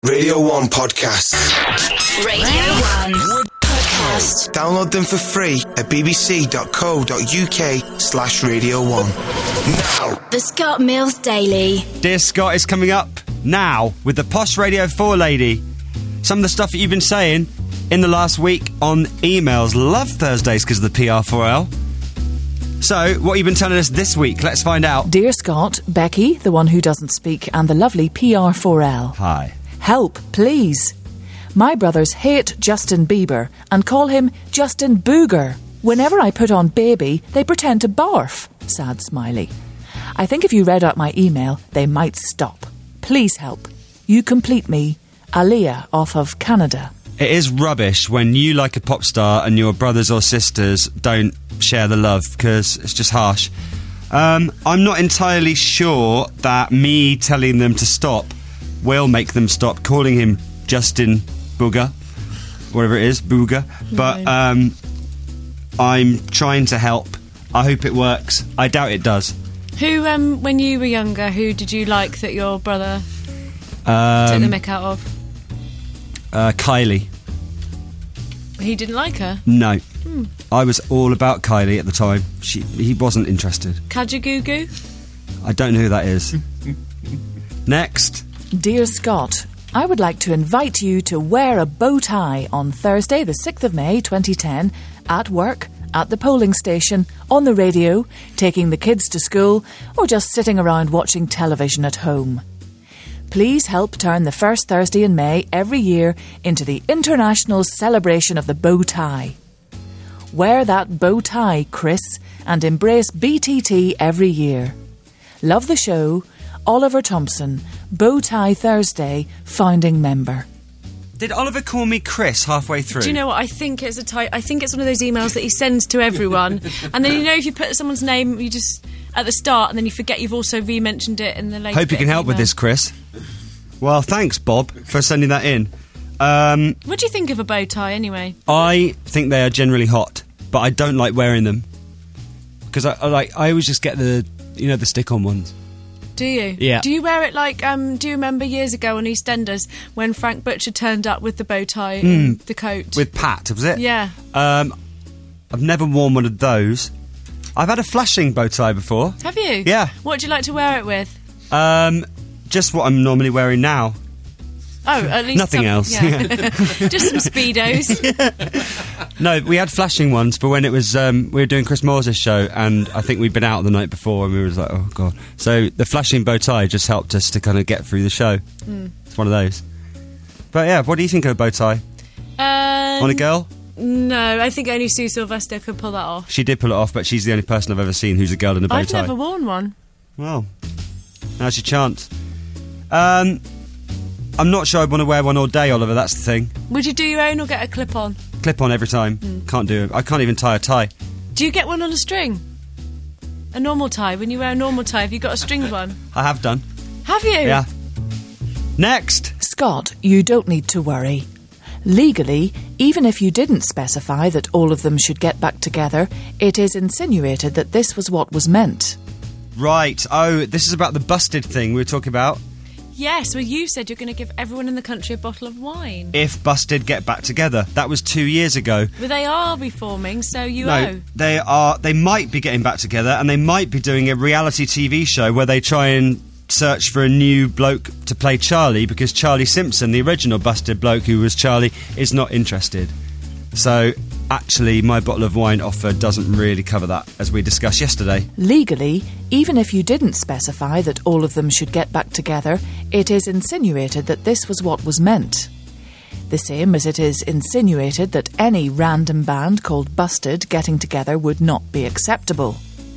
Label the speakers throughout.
Speaker 1: Radio 1 Podcasts.
Speaker 2: Radio 1 Podcast.
Speaker 1: Download them for free at bbc.co.uk/Radio 1. Now.
Speaker 2: The Scott Mills Daily.
Speaker 3: Dear Scott is coming up now with the Posh Radio 4 lady. Some of the stuff that you've been saying in the last week on emails. Love Thursdays because of the PR4L. So, what have you been telling us this week? Let's find out.
Speaker 4: Dear Scott, Becky, the one who doesn't speak, and the lovely PR4L.
Speaker 3: Hi.
Speaker 4: Help, please. My brothers hate Justin Bieber and call him Justin Booger. Whenever I put on Baby, they pretend to barf. Sad smiley. I think if you read out my email, they might stop. Please help. You complete me. Aaliyah off of Canada.
Speaker 3: It is rubbish when you like a pop star and your brothers or sisters don't share the love, because it's just harsh. I'm not entirely sure that me telling them to stop will make them stop calling him Justin Booger, whatever it is, Booger. But I'm trying to help. I hope it works. I doubt it does.
Speaker 5: Who, when you were younger, who did you like that your brother took the mick out of?
Speaker 3: Kylie.
Speaker 5: He didn't like her?
Speaker 3: No. I was all about Kylie at the time. He wasn't interested.
Speaker 5: Kajagoogoo?
Speaker 3: I don't know who that is. Next.
Speaker 4: Dear Scott, I would like to invite you to wear a bow tie on Thursday, the 6th of May 2010, at work, at the polling station, on the radio, taking the kids to school, or just sitting around watching television at home. Please help turn the first Thursday in May every year into the international celebration of the bow tie. Wear that bow tie, Chris, and embrace BTT every year. Love the show. Oliver Thompson, Bow Tie Thursday, founding member.
Speaker 3: Did Oliver call me Chris halfway through?
Speaker 5: Do you know what? I think it's I think it's one of those emails that he sends to everyone, and then if you put someone's name, you just at the start, and then you forget you've also re-mentioned it in the later.
Speaker 3: Hope you can help with this, Chris. Well, thanks, Bob, for sending that in.
Speaker 5: What do you think of a bow tie, anyway?
Speaker 3: I think they are generally hot, but I don't like wearing them because I always just get the stick-on ones.
Speaker 5: Do you?
Speaker 3: Yeah.
Speaker 5: Do you wear it like, do you remember years ago on EastEnders when Frank Butcher turned up with the bow tie and the coat?
Speaker 3: With Pat, was it?
Speaker 5: Yeah.
Speaker 3: I've never worn one of those. I've had a flashing bow tie before.
Speaker 5: Have you?
Speaker 3: Yeah.
Speaker 5: What do you like to wear it with?
Speaker 3: Just what I'm normally wearing now.
Speaker 5: Oh, at least
Speaker 3: nothing else.
Speaker 5: Yeah. Just some Speedos.
Speaker 3: No, we had flashing ones for when it was we were doing Chris Moore's show, and I think we'd been out the night before and we were like, oh god. So the flashing bow tie just helped us to kind of get through the show. It's one of those. But yeah, what do you think of a bow tie? On a girl?
Speaker 5: No, I think only Sue Sylvester could pull that off.
Speaker 3: She did pull it off, but she's the only person I've ever seen who's a girl in a bow tie.
Speaker 5: I've never worn one.
Speaker 3: Well, now's your chance. I'm not sure I'd want to wear one all day, Oliver, that's the thing.
Speaker 5: Would you do your own or get a clip-on?
Speaker 3: Clip-on every time. Can't do it. I can't even tie a tie.
Speaker 5: Do you get one on a string? A normal tie? When you wear a normal tie, have you got a stringed one?
Speaker 3: I have done.
Speaker 5: Have you?
Speaker 3: Yeah. Next.
Speaker 4: Scott, you don't need to worry. Legally, even if you didn't specify that all of them should get back together, it is insinuated that this was what was meant.
Speaker 3: Right. Oh, this is about the busted thing we were talking about.
Speaker 5: Yes, well, you said you're going to give everyone in the country a bottle of wine.
Speaker 3: If Busted get back together. That was 2 years ago.
Speaker 5: But they are reforming, so you owe.
Speaker 3: They might be getting back together, and they might be doing a reality TV show where they try and search for a new bloke to play Charlie, because Charlie Simpson, the original Busted bloke who was Charlie, is not interested. So, actually, my bottle of wine offer doesn't really cover that, as we discussed yesterday.
Speaker 4: Legally, even if you didn't specify that all of them should get back together, it is insinuated that this was what was meant. The same as it is insinuated that any random band called Busted getting together would not be acceptable.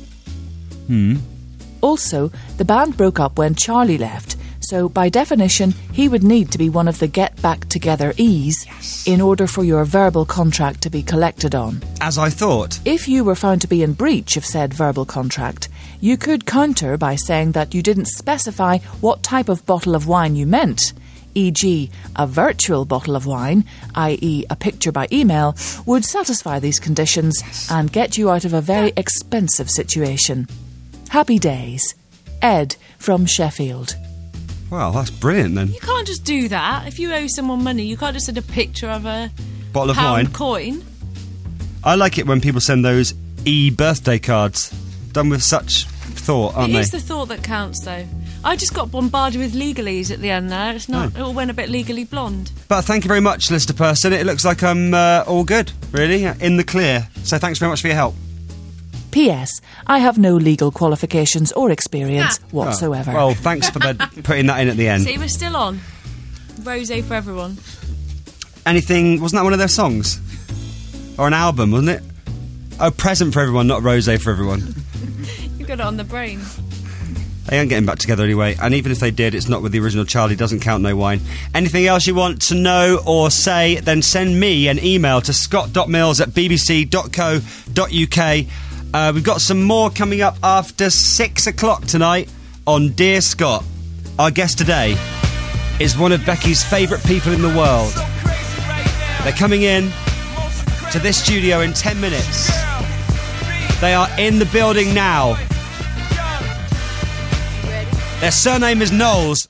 Speaker 4: Also, the band broke up when Charlie left, so by definition, he would need to be one of the Get Back Together-ees in order for your verbal contract to be collected on.
Speaker 3: As I thought.
Speaker 4: If you were found to be in breach of said verbal contract, you could counter by saying that you didn't specify what type of bottle of wine you meant, e.g. a virtual bottle of wine, i.e. a picture by email, would satisfy these conditions and get you out of a very expensive situation. Happy days. Ed from Sheffield.
Speaker 3: Well, that's brilliant then.
Speaker 5: You can't just do that. If you owe someone money, you can't just send a picture of a
Speaker 3: Bottle of
Speaker 5: pound
Speaker 3: wine.
Speaker 5: coin.
Speaker 3: I like it when people send those e-birthday cards. Done with such thought, aren't
Speaker 5: It
Speaker 3: they?
Speaker 5: is the thought that counts, though. I just got bombarded with legalese at the end there. It's not. It all went a bit legally blonde.
Speaker 3: But thank you very much, Lister Person. It looks like I'm all good, really, in the clear. So thanks very much for your help.
Speaker 4: P.S. I have no legal qualifications or experience whatsoever.
Speaker 3: Well, thanks for putting that in at the end.
Speaker 5: See, we're still on. Rosé for everyone.
Speaker 3: Anything... Wasn't that one of their songs? Or an album, wasn't it? Oh, Present for Everyone, not Rosé for Everyone.
Speaker 5: You've got it on the brain.
Speaker 3: They aren't getting back together anyway, and even if they did, it's not with the original Charlie, doesn't count, no wine. Anything else you want to know or say, then send me an email to scott.mills@bbc.co.uk. We've got some more coming up after 6 o'clock tonight on Dear Scott. Our guest today is one of Becky's favourite people in the world. They're coming in to this studio in 10 minutes. They are in the building now. Their surname is Knowles.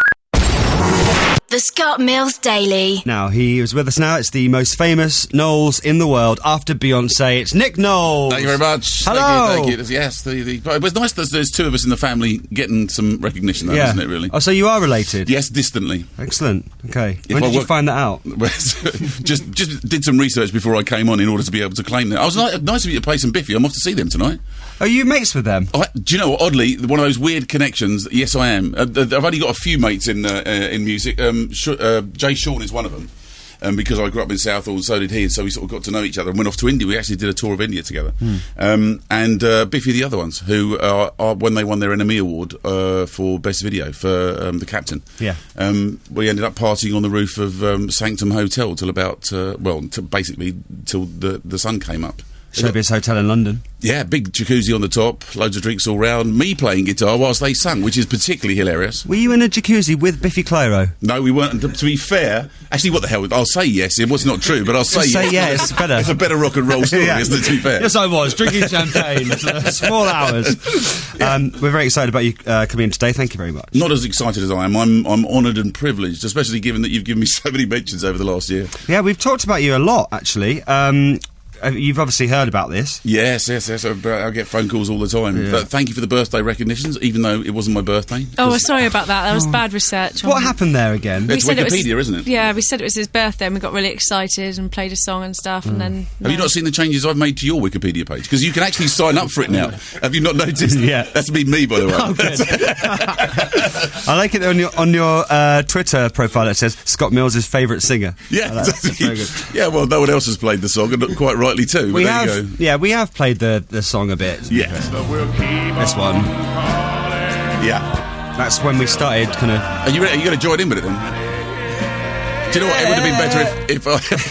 Speaker 2: The Scott Mills Daily.
Speaker 3: Now, he is with us now. It's the most famous Knowles in the world after Beyonce. It's Nick Knowles.
Speaker 6: Thank you very much.
Speaker 3: Hello.
Speaker 6: Thank you. Yes, it was nice that there's two of us in the family getting some recognition, though, isn't it, really?
Speaker 3: Oh, so you are related?
Speaker 6: Yes, distantly.
Speaker 3: Excellent. Okay. When did you find that out?
Speaker 6: just did some research before I came on in order to be able to claim that. I was nice of you to play some Biffy. I'm off to see them tonight.
Speaker 3: Are you mates with them?
Speaker 6: Do you know what? Oddly, one of those weird connections. Yes, I am. I've only got a few mates in music. Jay Sean is one of them. Because I grew up in Southall and so did he, and so we sort of got to know each other and went off to India. We actually did a tour of India together. And Biffy the other ones, who are when they won their NME award for Best Video for The Captain.
Speaker 3: Yeah.
Speaker 6: We ended up partying on the roof of Sanctum Hotel till about, basically till the sun came up.
Speaker 3: Showbiz Hotel in London.
Speaker 6: Yeah, big jacuzzi on the top, loads of drinks all round, me playing guitar whilst they sung, which is particularly hilarious.
Speaker 3: Were you in a jacuzzi with Biffy Clyro?
Speaker 6: No, we weren't. To be fair, actually, what the hell? I'll say yes. It was not true, but I'll say yes.
Speaker 3: Say yes, it's better.
Speaker 6: It's a better rock and roll story,
Speaker 3: Yeah.
Speaker 6: isn't it, to be fair?
Speaker 3: Yes, I was, drinking champagne for small hours. We're very excited about you coming in today. Thank you very much.
Speaker 6: Not as excited as I am. I'm honoured and privileged, especially given that you've given me so many mentions over the last year.
Speaker 3: Yeah, we've talked about you a lot, actually. You've obviously heard about this.
Speaker 6: Yes. I get phone calls all the time.
Speaker 3: Yeah.
Speaker 6: But thank you for the birthday recognitions, even though it wasn't my birthday.
Speaker 5: Oh, we're sorry about that. That was bad research.
Speaker 3: What happened there again?
Speaker 6: It's
Speaker 5: said it was-
Speaker 6: Wikipedia, isn't it?
Speaker 5: Yeah, we said it was his birthday and we got really excited and played a song and stuff and then...
Speaker 6: Have you not seen the changes I've made to your Wikipedia page? Because you can actually sign up for it now. Have you not noticed?
Speaker 3: Yeah.
Speaker 6: That's been me, by the way.
Speaker 3: Oh, good. I like it on your Twitter profile. It says Scott Mills' favourite singer.
Speaker 6: Yeah,
Speaker 3: That's very good.
Speaker 6: yeah. Well, no one else has played the song, and quite rightly too. But there you go.
Speaker 3: Yeah, we have played the song a bit.
Speaker 6: Yes.
Speaker 3: This one.
Speaker 6: Yeah.
Speaker 3: That's when we started kind of...
Speaker 6: Are you going to join in with it then? Do you know what? It would have been better if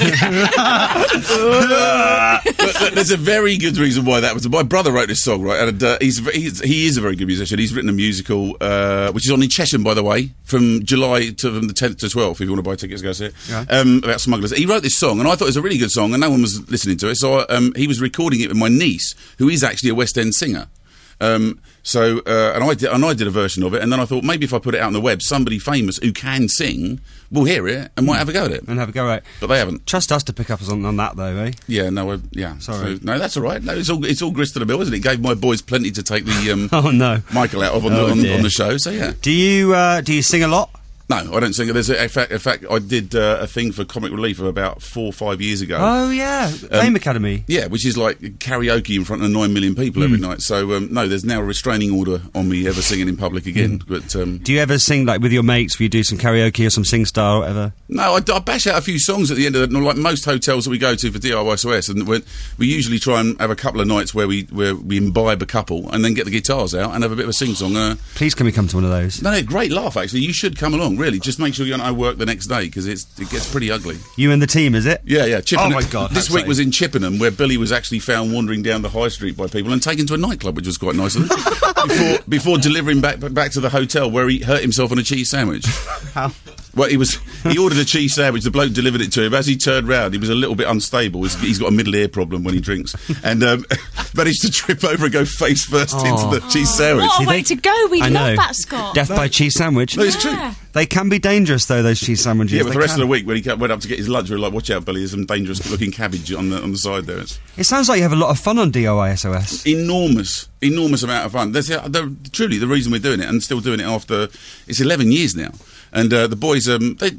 Speaker 6: I... Look, there's a very good reason why that was. My brother wrote this song, right? And he is a very good musician. He's written a musical, which is on in Chesham, by the way, from July from the 10th to 12th, if you want to buy tickets, go see it. Yeah. About smugglers. He wrote this song, and I thought it was a really good song, and no one was listening to it. So he was recording it with my niece, who is actually a West End singer. And I did a version of it, and then I thought maybe if I put it out on the web, somebody famous who can sing will hear it and might have a go at it.
Speaker 3: And have a go at it.
Speaker 6: But they haven't.
Speaker 3: Trust us to pick up on that, though, eh?
Speaker 6: Yeah, no, yeah.
Speaker 3: Sorry.
Speaker 6: So, no, that's all right. No, it's all grist to the mill, isn't it? It gave my boys plenty to take the
Speaker 3: Oh, no.
Speaker 6: Michael out of on the show, so yeah.
Speaker 3: Do you sing a lot?
Speaker 6: No, I don't sing. There's in fact, I did a thing for Comic Relief about 4 or 5 years ago.
Speaker 3: Oh, yeah. Fame Academy.
Speaker 6: Yeah, which is like karaoke in front of 9 million people every night. So, no, there's now a restraining order on me ever singing in public again. But
Speaker 3: do you ever sing, like, with your mates, where you do some karaoke or some SingStar or whatever?
Speaker 6: No, I bash out a few songs at the end of the... Like most hotels that we go to for DIYSOS, and we usually try and have a couple of nights where we imbibe a couple and then get the guitars out and have a bit of a sing-song.
Speaker 3: Please can we come to one of those?
Speaker 6: No, great laugh, actually. You should come along, really. Just make sure you're going to work the next day, because it gets pretty ugly.
Speaker 3: You and the team, is it?
Speaker 6: Yeah. Chippenham.
Speaker 3: Oh, my God.
Speaker 6: This week was in Chippenham, where Billy was actually found wandering down the high street by people and taken to a nightclub, which was quite nice of him, before delivering back to the hotel, where he hurt himself on a cheese sandwich. Well, he ordered a cheese sandwich. The bloke delivered it to him. As he turned round, he was a little bit unstable. He's got a middle ear problem when he drinks, and managed to trip over and go face first into the cheese sandwich.
Speaker 5: What a way to go! We
Speaker 3: I
Speaker 5: love
Speaker 3: know.
Speaker 5: that, Scott.
Speaker 3: Death by cheese sandwich.
Speaker 6: No, it's true.
Speaker 5: Yeah.
Speaker 3: They can be dangerous, though, those cheese sandwiches.
Speaker 6: Yeah, but
Speaker 3: They
Speaker 6: the rest
Speaker 3: can.
Speaker 6: of the week when he went up to get his lunch, we were like, "Watch out, Billy! There's some dangerous-looking cabbage on the side there." It's
Speaker 3: It sounds like you have a lot of fun on DOISOS.
Speaker 6: enormous amount of fun. That's truly the reason we're doing it, and still doing it after it's 11 years now. And the boys,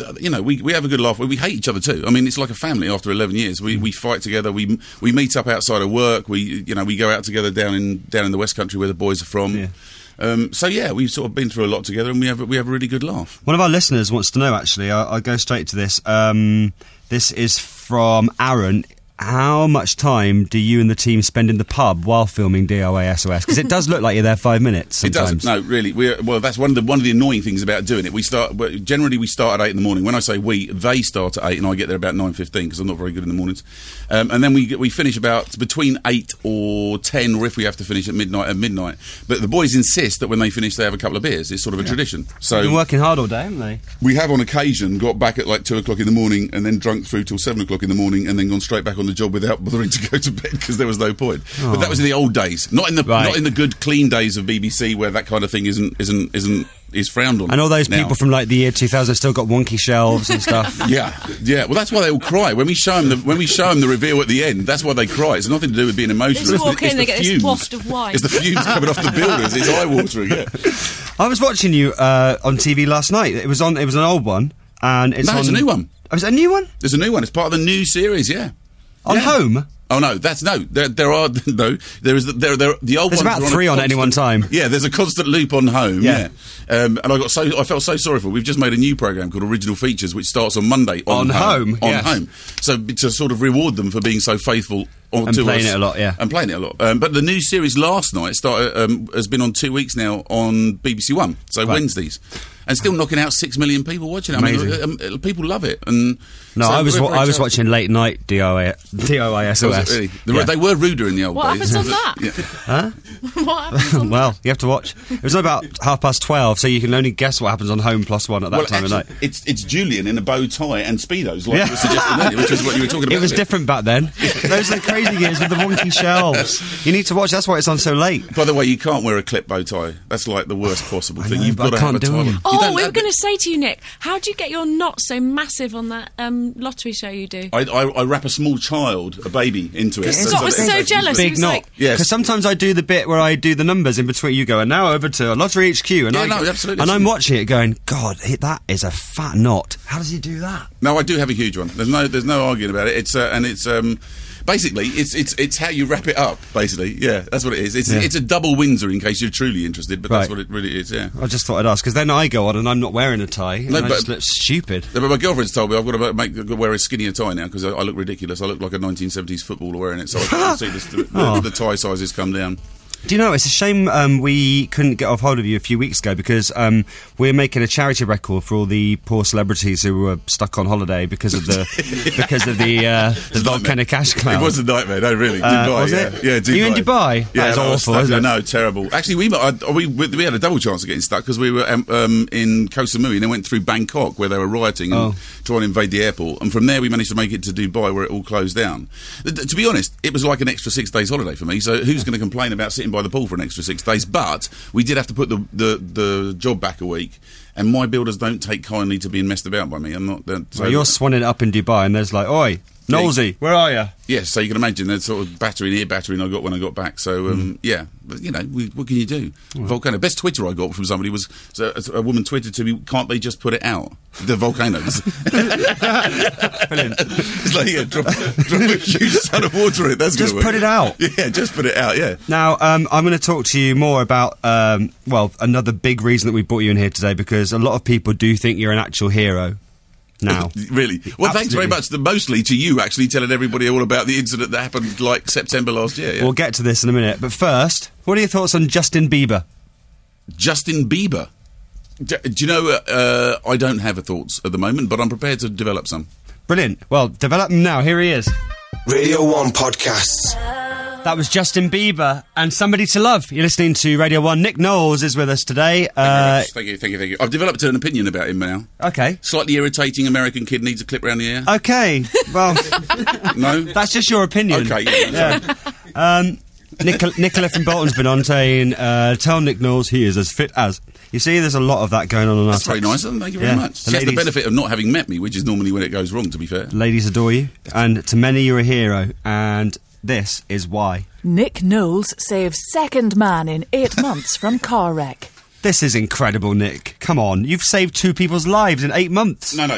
Speaker 6: we have a good laugh. We hate each other too. I mean, it's like a family after 11 years. We fight together. We meet up outside of work. We go out together down in the West Country where the boys are from.
Speaker 3: Yeah.
Speaker 6: We've sort of been through a lot together, and we have a really good laugh.
Speaker 3: One of our listeners wants to know, actually, I'll go straight to this. This is from Aaron. How much time do you and the team spend in the pub while filming DOISOS? Because it does look like you're there 5 minutes sometimes.
Speaker 6: It doesn't. No, really. That's one of the annoying things about doing it. We start at 8 in the morning. When I say we, they start at 8, and I get there about 9:15 because I'm not very good in the mornings. And then we finish about between 8 or 10, or if we have to finish at midnight. But the boys insist that when they finish, they have a couple of beers. It's sort of a tradition. So
Speaker 3: They've been working hard all day, haven't they?
Speaker 6: we have on occasion got back at like 2 o'clock in the morning and then drunk through till 7 o'clock in the morning and then gone straight back on the job without bothering to go to bed because there was no point. But that was in the old days, not in the good clean days of BBC where that kind of thing is frowned on.
Speaker 3: And all those
Speaker 6: now.
Speaker 3: people from like the year 2000 still got wonky shelves and stuff.
Speaker 6: Yeah. Well, that's why they all cry when we show them the reveal at the end. That's why they cry. It's nothing to do with being emotional.
Speaker 5: They just walk in,
Speaker 6: it's
Speaker 5: they
Speaker 6: the
Speaker 5: get this
Speaker 6: fumes.
Speaker 5: waft of wine.
Speaker 6: It's the fumes coming off the buildings. It's eye watering. Yeah.
Speaker 3: I was watching you on TV last night. It was an old one, and it's
Speaker 6: No,
Speaker 3: on.
Speaker 6: it's a new one.
Speaker 3: Oh, is it a new one?
Speaker 6: There's a new one. It's part of the new series. Yeah.
Speaker 3: On
Speaker 6: Yeah.
Speaker 3: Home?
Speaker 6: Oh no, there are no. There is the old
Speaker 3: There's
Speaker 6: ones.
Speaker 3: about
Speaker 6: are
Speaker 3: 3 on
Speaker 6: a
Speaker 3: any one time.
Speaker 6: Yeah, there's a constant loop on Home.
Speaker 3: Yeah.
Speaker 6: And I felt so sorry for. We've just made a new program called Original Features, which starts on Monday on
Speaker 3: Home,
Speaker 6: On
Speaker 3: yes.
Speaker 6: Home. So to sort of reward them for being so faithful.
Speaker 3: And
Speaker 6: to
Speaker 3: playing
Speaker 6: us.
Speaker 3: it a lot, yeah.
Speaker 6: And playing it a lot. But the new series last night has been on 2 weeks now on BBC One, so
Speaker 3: Right.
Speaker 6: Wednesdays. And still knocking out 6 million people watching it. I mean, people love it. And
Speaker 3: No,
Speaker 6: so
Speaker 3: I was
Speaker 6: we're very chuffed.
Speaker 3: watching late night DOISOS.
Speaker 6: Was it really?
Speaker 3: Yeah.
Speaker 6: They were ruder in the old
Speaker 5: What
Speaker 6: days.
Speaker 5: happens on that?
Speaker 6: Yeah.
Speaker 5: What happens on
Speaker 3: Well, you have to watch. It was about 12:30, so you can only guess what happens on Home Plus One at that time of night.
Speaker 6: It's Julian in a bow tie and speedos, like
Speaker 3: Yeah.
Speaker 6: you were suggesting earlier, which is what you were talking about.
Speaker 3: It was different back then. Those are the crazy years with the wonky shelves. You need to watch. That's why it's on so late.
Speaker 6: By the way, you can't wear a clip bow tie. That's like the worst possible thing.
Speaker 3: know,
Speaker 6: You've
Speaker 3: but
Speaker 6: got
Speaker 3: I
Speaker 6: to have a
Speaker 3: can't do
Speaker 6: tie.
Speaker 3: them.
Speaker 6: You
Speaker 5: Oh,
Speaker 6: don't
Speaker 5: we were
Speaker 6: have-
Speaker 5: going to say to you, Nick, how do you get your knot so massive on that lottery show you do?
Speaker 6: I wrap a small child, a baby, into it.
Speaker 5: Scott was so jealous. He
Speaker 3: Big
Speaker 5: was
Speaker 3: knot.
Speaker 5: like,
Speaker 6: Yes.
Speaker 3: Because sometimes I do the bit where I do the numbers in between. You go, and now over to Lottery HQ, and
Speaker 6: Yeah, no, absolutely.
Speaker 3: and I'm watching it, going, God, that is a fat knot. How does he do that?
Speaker 6: No, I do have a huge one. There's no arguing about it. It's basically it's how you wrap it up. Basically, yeah, that's what it is. It's a double Windsor in case you're truly interested, but that's
Speaker 3: Right.
Speaker 6: what it really is. Yeah.
Speaker 3: I just thought I'd ask because then I go on and I'm not wearing a tie. And
Speaker 6: No,
Speaker 3: I
Speaker 6: but-
Speaker 3: just look stupid.
Speaker 6: Yeah, but my girlfriend's told me I've got to wear a skinnier tie now because I look ridiculous. I look like a 1970s footballer wearing it, so I can see the tie sizes come down.
Speaker 3: Do you know, it's a shame we couldn't get off hold of you a few weeks ago because we're making a charity record for all the poor celebrities who were stuck on holiday because of the the volcanic ash cloud.
Speaker 6: It was a nightmare. No, really. Dubai,
Speaker 3: was
Speaker 6: yeah.
Speaker 3: it?
Speaker 6: Yeah, Dubai.
Speaker 3: Are you in Dubai?
Speaker 6: Yeah,
Speaker 3: That is
Speaker 6: no, I was
Speaker 3: awful,
Speaker 6: stuck
Speaker 3: isn't
Speaker 6: there.
Speaker 3: it?
Speaker 6: No, terrible. Actually, we had a double chance of getting stuck because we were in Koh Samui and then went through Bangkok where they were rioting and trying to invade the airport. And from there, we managed to make it to Dubai where it all closed down. To be honest, it was like an extra 6 days holiday for me. So who's going to complain about sitting by the pool for an extra 6 days? But we did have to put the job back a week. And my builders don't take kindly to being messed about by me. I'm not. So
Speaker 3: Well, you're swanning it up in Dubai and there's like, oi, Knowlesy, where are you?
Speaker 6: Yes, so you can imagine that sort of battering I got when I got back. So, yeah, but, you know, what can you do? Volcano. Best Twitter I got from somebody was a woman tweeted to me, can't they just put it out? The volcanoes.
Speaker 3: Brilliant.
Speaker 6: It's like, yeah, drop a huge ton of water in it. That's
Speaker 3: Just
Speaker 6: gonna work.
Speaker 3: put it out.
Speaker 6: Yeah, just put it out, yeah.
Speaker 3: Now, I'm going to talk to you more about, another big reason that we brought you in here today because a lot of people do think you're an actual hero. Now,
Speaker 6: Really? Well, thanks very
Speaker 3: Absolutely.
Speaker 6: much. Mostly to you, actually, telling everybody all about the incident that happened, like, September last year. Yeah.
Speaker 3: we'll get to this in a minute. But first, what are your thoughts on Justin Bieber?
Speaker 6: Justin Bieber. Do you know, I don't have a thoughts at the moment, but I'm prepared to develop some.
Speaker 3: Brilliant. Well, develop them now. Here he is.
Speaker 1: Radio 1 podcasts.
Speaker 3: That was Justin Bieber and Somebody to Love. You're listening to Radio 1. Nick Knowles is with us today.
Speaker 6: Thank you. I've developed an opinion about him now.
Speaker 3: Okay.
Speaker 6: Slightly irritating American kid needs a clip round the ear.
Speaker 3: Okay. Well,
Speaker 6: No?
Speaker 3: that's just your opinion.
Speaker 6: Okay,
Speaker 3: Nicola from Bolton's been on saying, tell Nick Knowles he is as fit as. You see, there's a lot of that going on
Speaker 6: That's
Speaker 3: our
Speaker 6: very
Speaker 3: text.
Speaker 6: nice. Thank you very
Speaker 3: Yeah.
Speaker 6: much.
Speaker 3: The
Speaker 6: That's the
Speaker 3: ladies-
Speaker 6: benefit of not having met me, which is normally when it goes wrong, to be fair.
Speaker 3: Ladies adore you, and to many you're a hero, and this is why.
Speaker 4: Nick Knowles saves second man in 8 months from car wreck.
Speaker 3: This is incredible, Nick. Come on, you've saved 2 people's lives in 8 months.
Speaker 6: No.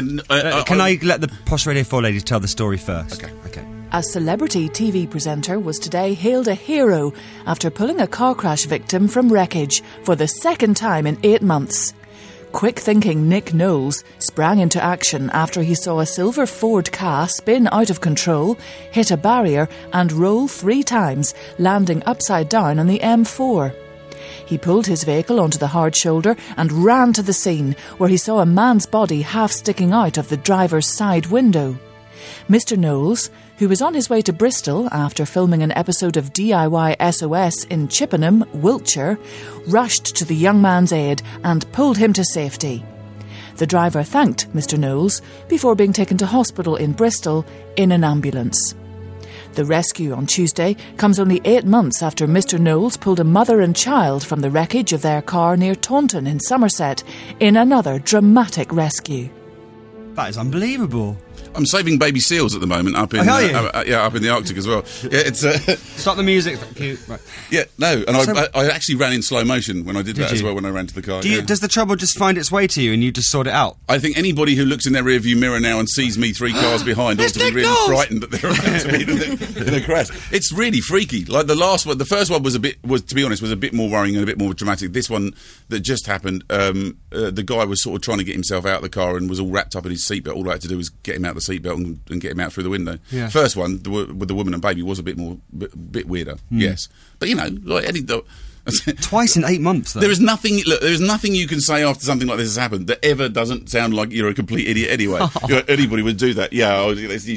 Speaker 3: Can I let the Posh Radio 4 ladies tell the story first?
Speaker 6: Okay.
Speaker 4: A celebrity TV presenter was today hailed a hero after pulling a car crash victim from wreckage for the second time in 8 months. Quick-thinking Nick Knowles sprang into action after he saw a silver Ford Ka spin out of control, hit a barrier and roll 3 times, landing upside down on the M4. He pulled his vehicle onto the hard shoulder and ran to the scene, where he saw a man's body half sticking out of the driver's side window. Mr. Knowles, who was on his way to Bristol after filming an episode of DIY SOS in Chippenham, Wiltshire, rushed to the young man's aid and pulled him to safety. The driver thanked Mr. Knowles before being taken to hospital in Bristol in an ambulance. The rescue on Tuesday comes only 8 months after Mr. Knowles pulled a mother and child from the wreckage of their car near Taunton in Somerset in another dramatic rescue.
Speaker 3: That is unbelievable.
Speaker 6: I'm saving baby seals at the moment up in
Speaker 3: Are you?
Speaker 6: up in the Arctic as well. Yeah, it's
Speaker 3: Stop the music. Thank you. Right.
Speaker 6: yeah, no, and
Speaker 3: So-
Speaker 6: I actually ran in slow motion when I did that as
Speaker 3: you?
Speaker 6: well when I ran to the car.
Speaker 3: Do you,
Speaker 6: yeah.
Speaker 3: Does the trouble just find its way to you and you just sort it out?
Speaker 6: I think anybody who looks in their rearview mirror now and sees me 3 cars behind ought to be
Speaker 3: Nick
Speaker 6: really
Speaker 3: Knowles!
Speaker 6: frightened that they're about to be in a crash. It's really freaky. Like the first one was to be honest, was a bit more worrying and a bit more dramatic. This one that just happened, the guy was sort of trying to get himself out of the car and was all wrapped up in his seatbelt. All I had to do was get him out of the seatbelt and get him out through the window.
Speaker 3: Yeah.
Speaker 6: First one with the woman and baby was a bit weirder. Yes, but like any.
Speaker 3: Twice in 8 months, though.
Speaker 6: There is nothing. Look, there is nothing you can say after something like this has happened that ever doesn't sound like you're a complete idiot. Anyway, anybody would do that. Yeah,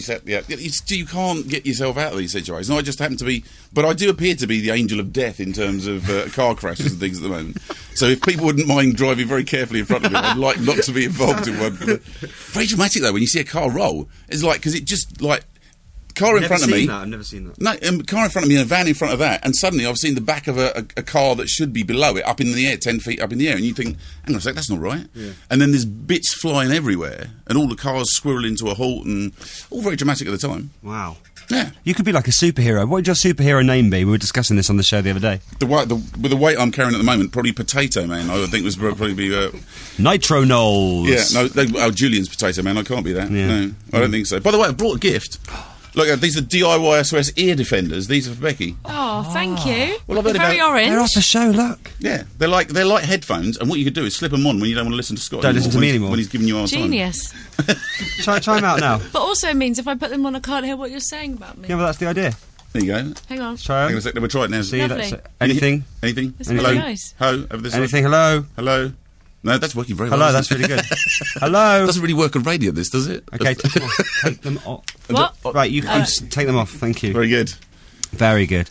Speaker 6: you can't get yourself out of these situations. I just happen to be, but I do appear to be the angel of death in terms of car crashes and things at the moment. So if people wouldn't mind driving very carefully in front of me, I'd like not to be involved in one. Very dramatic though when you see a car roll. It's like because it just like. Car in front of me.
Speaker 3: I've never seen that.
Speaker 6: No, car in front of me and a van in front of that, and suddenly I've seen the back of a car that should be below it, up in the air, 10 feet up in the air, and you think, hang on a sec, that's not right. Yeah. And then there's bits flying everywhere, and all the cars squirrel into a halt, and all very dramatic at the time.
Speaker 3: Wow.
Speaker 6: Yeah.
Speaker 3: You could be like a superhero. What would your superhero name be? We were discussing this on the show the other day.
Speaker 6: With the weight I'm carrying at the moment, probably Potato Man. I would think was probably be.
Speaker 3: Nitro Knowles.
Speaker 6: Yeah, no, Julian's Potato Man. I can't be that.
Speaker 3: Yeah.
Speaker 6: No, I don't think so. By the way, I brought a gift. Look, these are DIY SOS ear defenders. These are for Becky.
Speaker 5: Oh, thank you.
Speaker 6: Well, I've
Speaker 5: They're
Speaker 6: heard
Speaker 5: very
Speaker 6: about-
Speaker 5: orange.
Speaker 3: They're off the show, look.
Speaker 6: Yeah, they're like headphones, and what you could do is slip them on when you don't want to listen to Scott.
Speaker 3: Don't listen to me anymore.
Speaker 6: when he's giving you our time.
Speaker 5: Genius.
Speaker 3: Try them out now.
Speaker 5: But also means if I put them on, I can't hear what you're saying about me.
Speaker 3: Yeah, well, that's the idea.
Speaker 6: There you go.
Speaker 5: Hang on.
Speaker 3: Try
Speaker 6: Hang on a
Speaker 3: them.
Speaker 6: second, we'll try it now.
Speaker 3: See,
Speaker 5: Lovely.
Speaker 3: that's anything.
Speaker 6: Anything?
Speaker 5: It's
Speaker 6: Hello?
Speaker 5: really nice.
Speaker 6: Ho, over this
Speaker 3: Anything.
Speaker 6: side.
Speaker 3: Hello.
Speaker 6: Hello. No, that's working very well.
Speaker 3: Hello.
Speaker 6: isn't
Speaker 3: That's
Speaker 6: it?
Speaker 3: really good. Hello.
Speaker 6: Doesn't really work on radio, this, does it?
Speaker 3: Okay, take them off. Take them off.
Speaker 5: What?
Speaker 3: Right, you can just take them off. Thank you.
Speaker 6: Very good.
Speaker 3: Very good.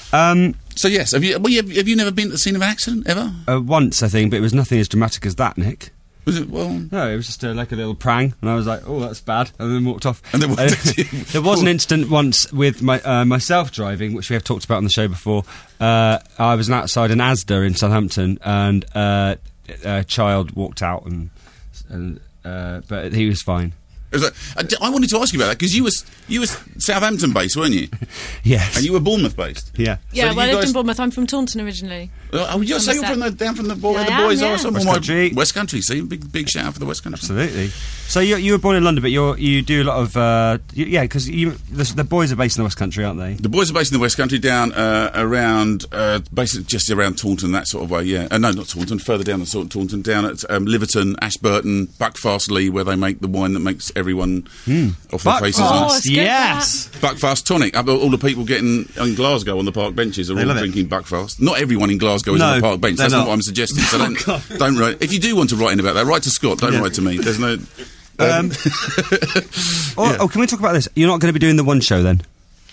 Speaker 6: So yes, have you never been at the scene of an accident ever?
Speaker 3: Once, I think, but it was nothing as dramatic as that, Nick.
Speaker 6: Was it? Well,
Speaker 3: No, it was just like a little prang, and I was like, "Oh, that's bad," and then walked off.
Speaker 6: And then what did you-
Speaker 3: There was an incident once with myself driving, which we have talked about on the show before. I was outside an Asda in Southampton, and a child walked out, but he was fine.
Speaker 6: it was I wanted to ask you about that because you were Southampton based, weren't you?
Speaker 3: Yes.
Speaker 6: And you were Bournemouth based.
Speaker 3: Yeah.
Speaker 5: Yeah,
Speaker 6: did
Speaker 5: well, I
Speaker 6: you
Speaker 5: lived
Speaker 6: guys-
Speaker 5: in Bournemouth. I'm from Taunton originally.
Speaker 6: Oh, you're
Speaker 5: Somerset.
Speaker 6: down from the where
Speaker 5: I
Speaker 6: the
Speaker 5: am,
Speaker 6: boys
Speaker 5: yeah.
Speaker 6: are. So
Speaker 3: West
Speaker 6: my-
Speaker 3: Country.
Speaker 6: West Country. See, big shout out for the West Country.
Speaker 3: Absolutely. So you were born in London, but you do a lot of because the boys are based in the West Country, aren't they?
Speaker 6: The boys are based in the West Country, down around basically just around Taunton, that sort of way. Yeah, no, not Taunton. Further down than Taunton, down at Liverton, Ashburton, Buckfastleigh, where they make the wine that makes everyone off their faces.
Speaker 5: Oh,
Speaker 6: on.
Speaker 5: it's good,
Speaker 3: Yes.
Speaker 6: Buckfast tonic. All the people getting in Glasgow on the park benches are all
Speaker 3: love it.
Speaker 6: drinking Buckfast. Not everyone in Glasgow is
Speaker 3: No,
Speaker 6: on the park bench.
Speaker 3: they're
Speaker 6: That's not
Speaker 3: not.
Speaker 6: what I'm suggesting. So don't write. If you do want to write in about that, write to Scott. Don't write to me. There's no.
Speaker 3: Can we talk about this? You're not going to be doing the one show then?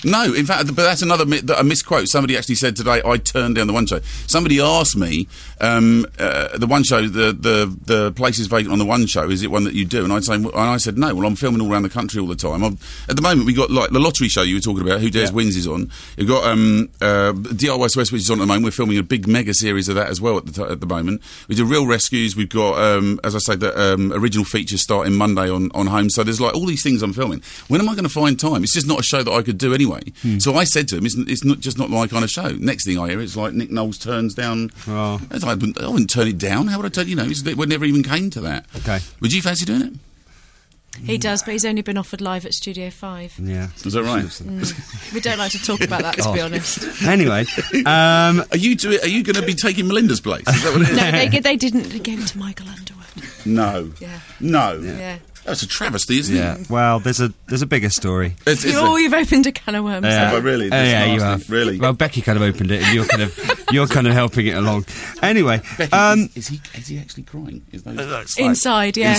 Speaker 6: No, in fact, but that's another a misquote. Somebody actually said today, I turned down the One Show. Somebody asked me, the One Show, the place is vacant on the One Show, is it one that you do? And I said, no, well, I'm filming all around the country all the time. At the moment, we got, like, the lottery show you were talking about, Who Dares Wins is on. You've got DIY West, which is on at the moment. We're filming a big mega series of that as well at the moment. We do Real Rescues. We've got, as I say, the original features starting Monday on Home. So there's, like, all these things I'm filming. When am I going to find time? It's just not a show that I could do anyway. So I said to him, it's not my kind of show. Next thing I hear, it's like Nick Knowles turns down.
Speaker 3: Oh.
Speaker 6: I wouldn't turn it down. How would I turn? We never even came to that.
Speaker 3: Okay.
Speaker 6: Would you fancy doing it?
Speaker 5: He does, but he's only been offered live at Studio 5.
Speaker 3: Yeah.
Speaker 6: Is that right?
Speaker 5: We don't like to talk about that, to be honest.
Speaker 3: Anyway,
Speaker 6: Are you going to be taking Melinda's place? Is that what it is?
Speaker 5: No, they didn't. They gave it to Michael Underwood.
Speaker 6: No.
Speaker 5: Yeah.
Speaker 6: No.
Speaker 5: Yeah.
Speaker 6: That's a travesty, isn't
Speaker 3: yeah.
Speaker 6: it?
Speaker 3: Well, there's a bigger story.
Speaker 5: You've opened a can of worms.
Speaker 3: Yeah.
Speaker 6: Oh, really?
Speaker 3: Yeah, you
Speaker 6: Nasty.
Speaker 3: have.
Speaker 6: Really?
Speaker 3: Well, Becky kind of opened it, and you're kind of helping it along. Anyway,
Speaker 6: Becky, is he actually crying? Is that
Speaker 3: that's fine.
Speaker 5: Inside, yeah.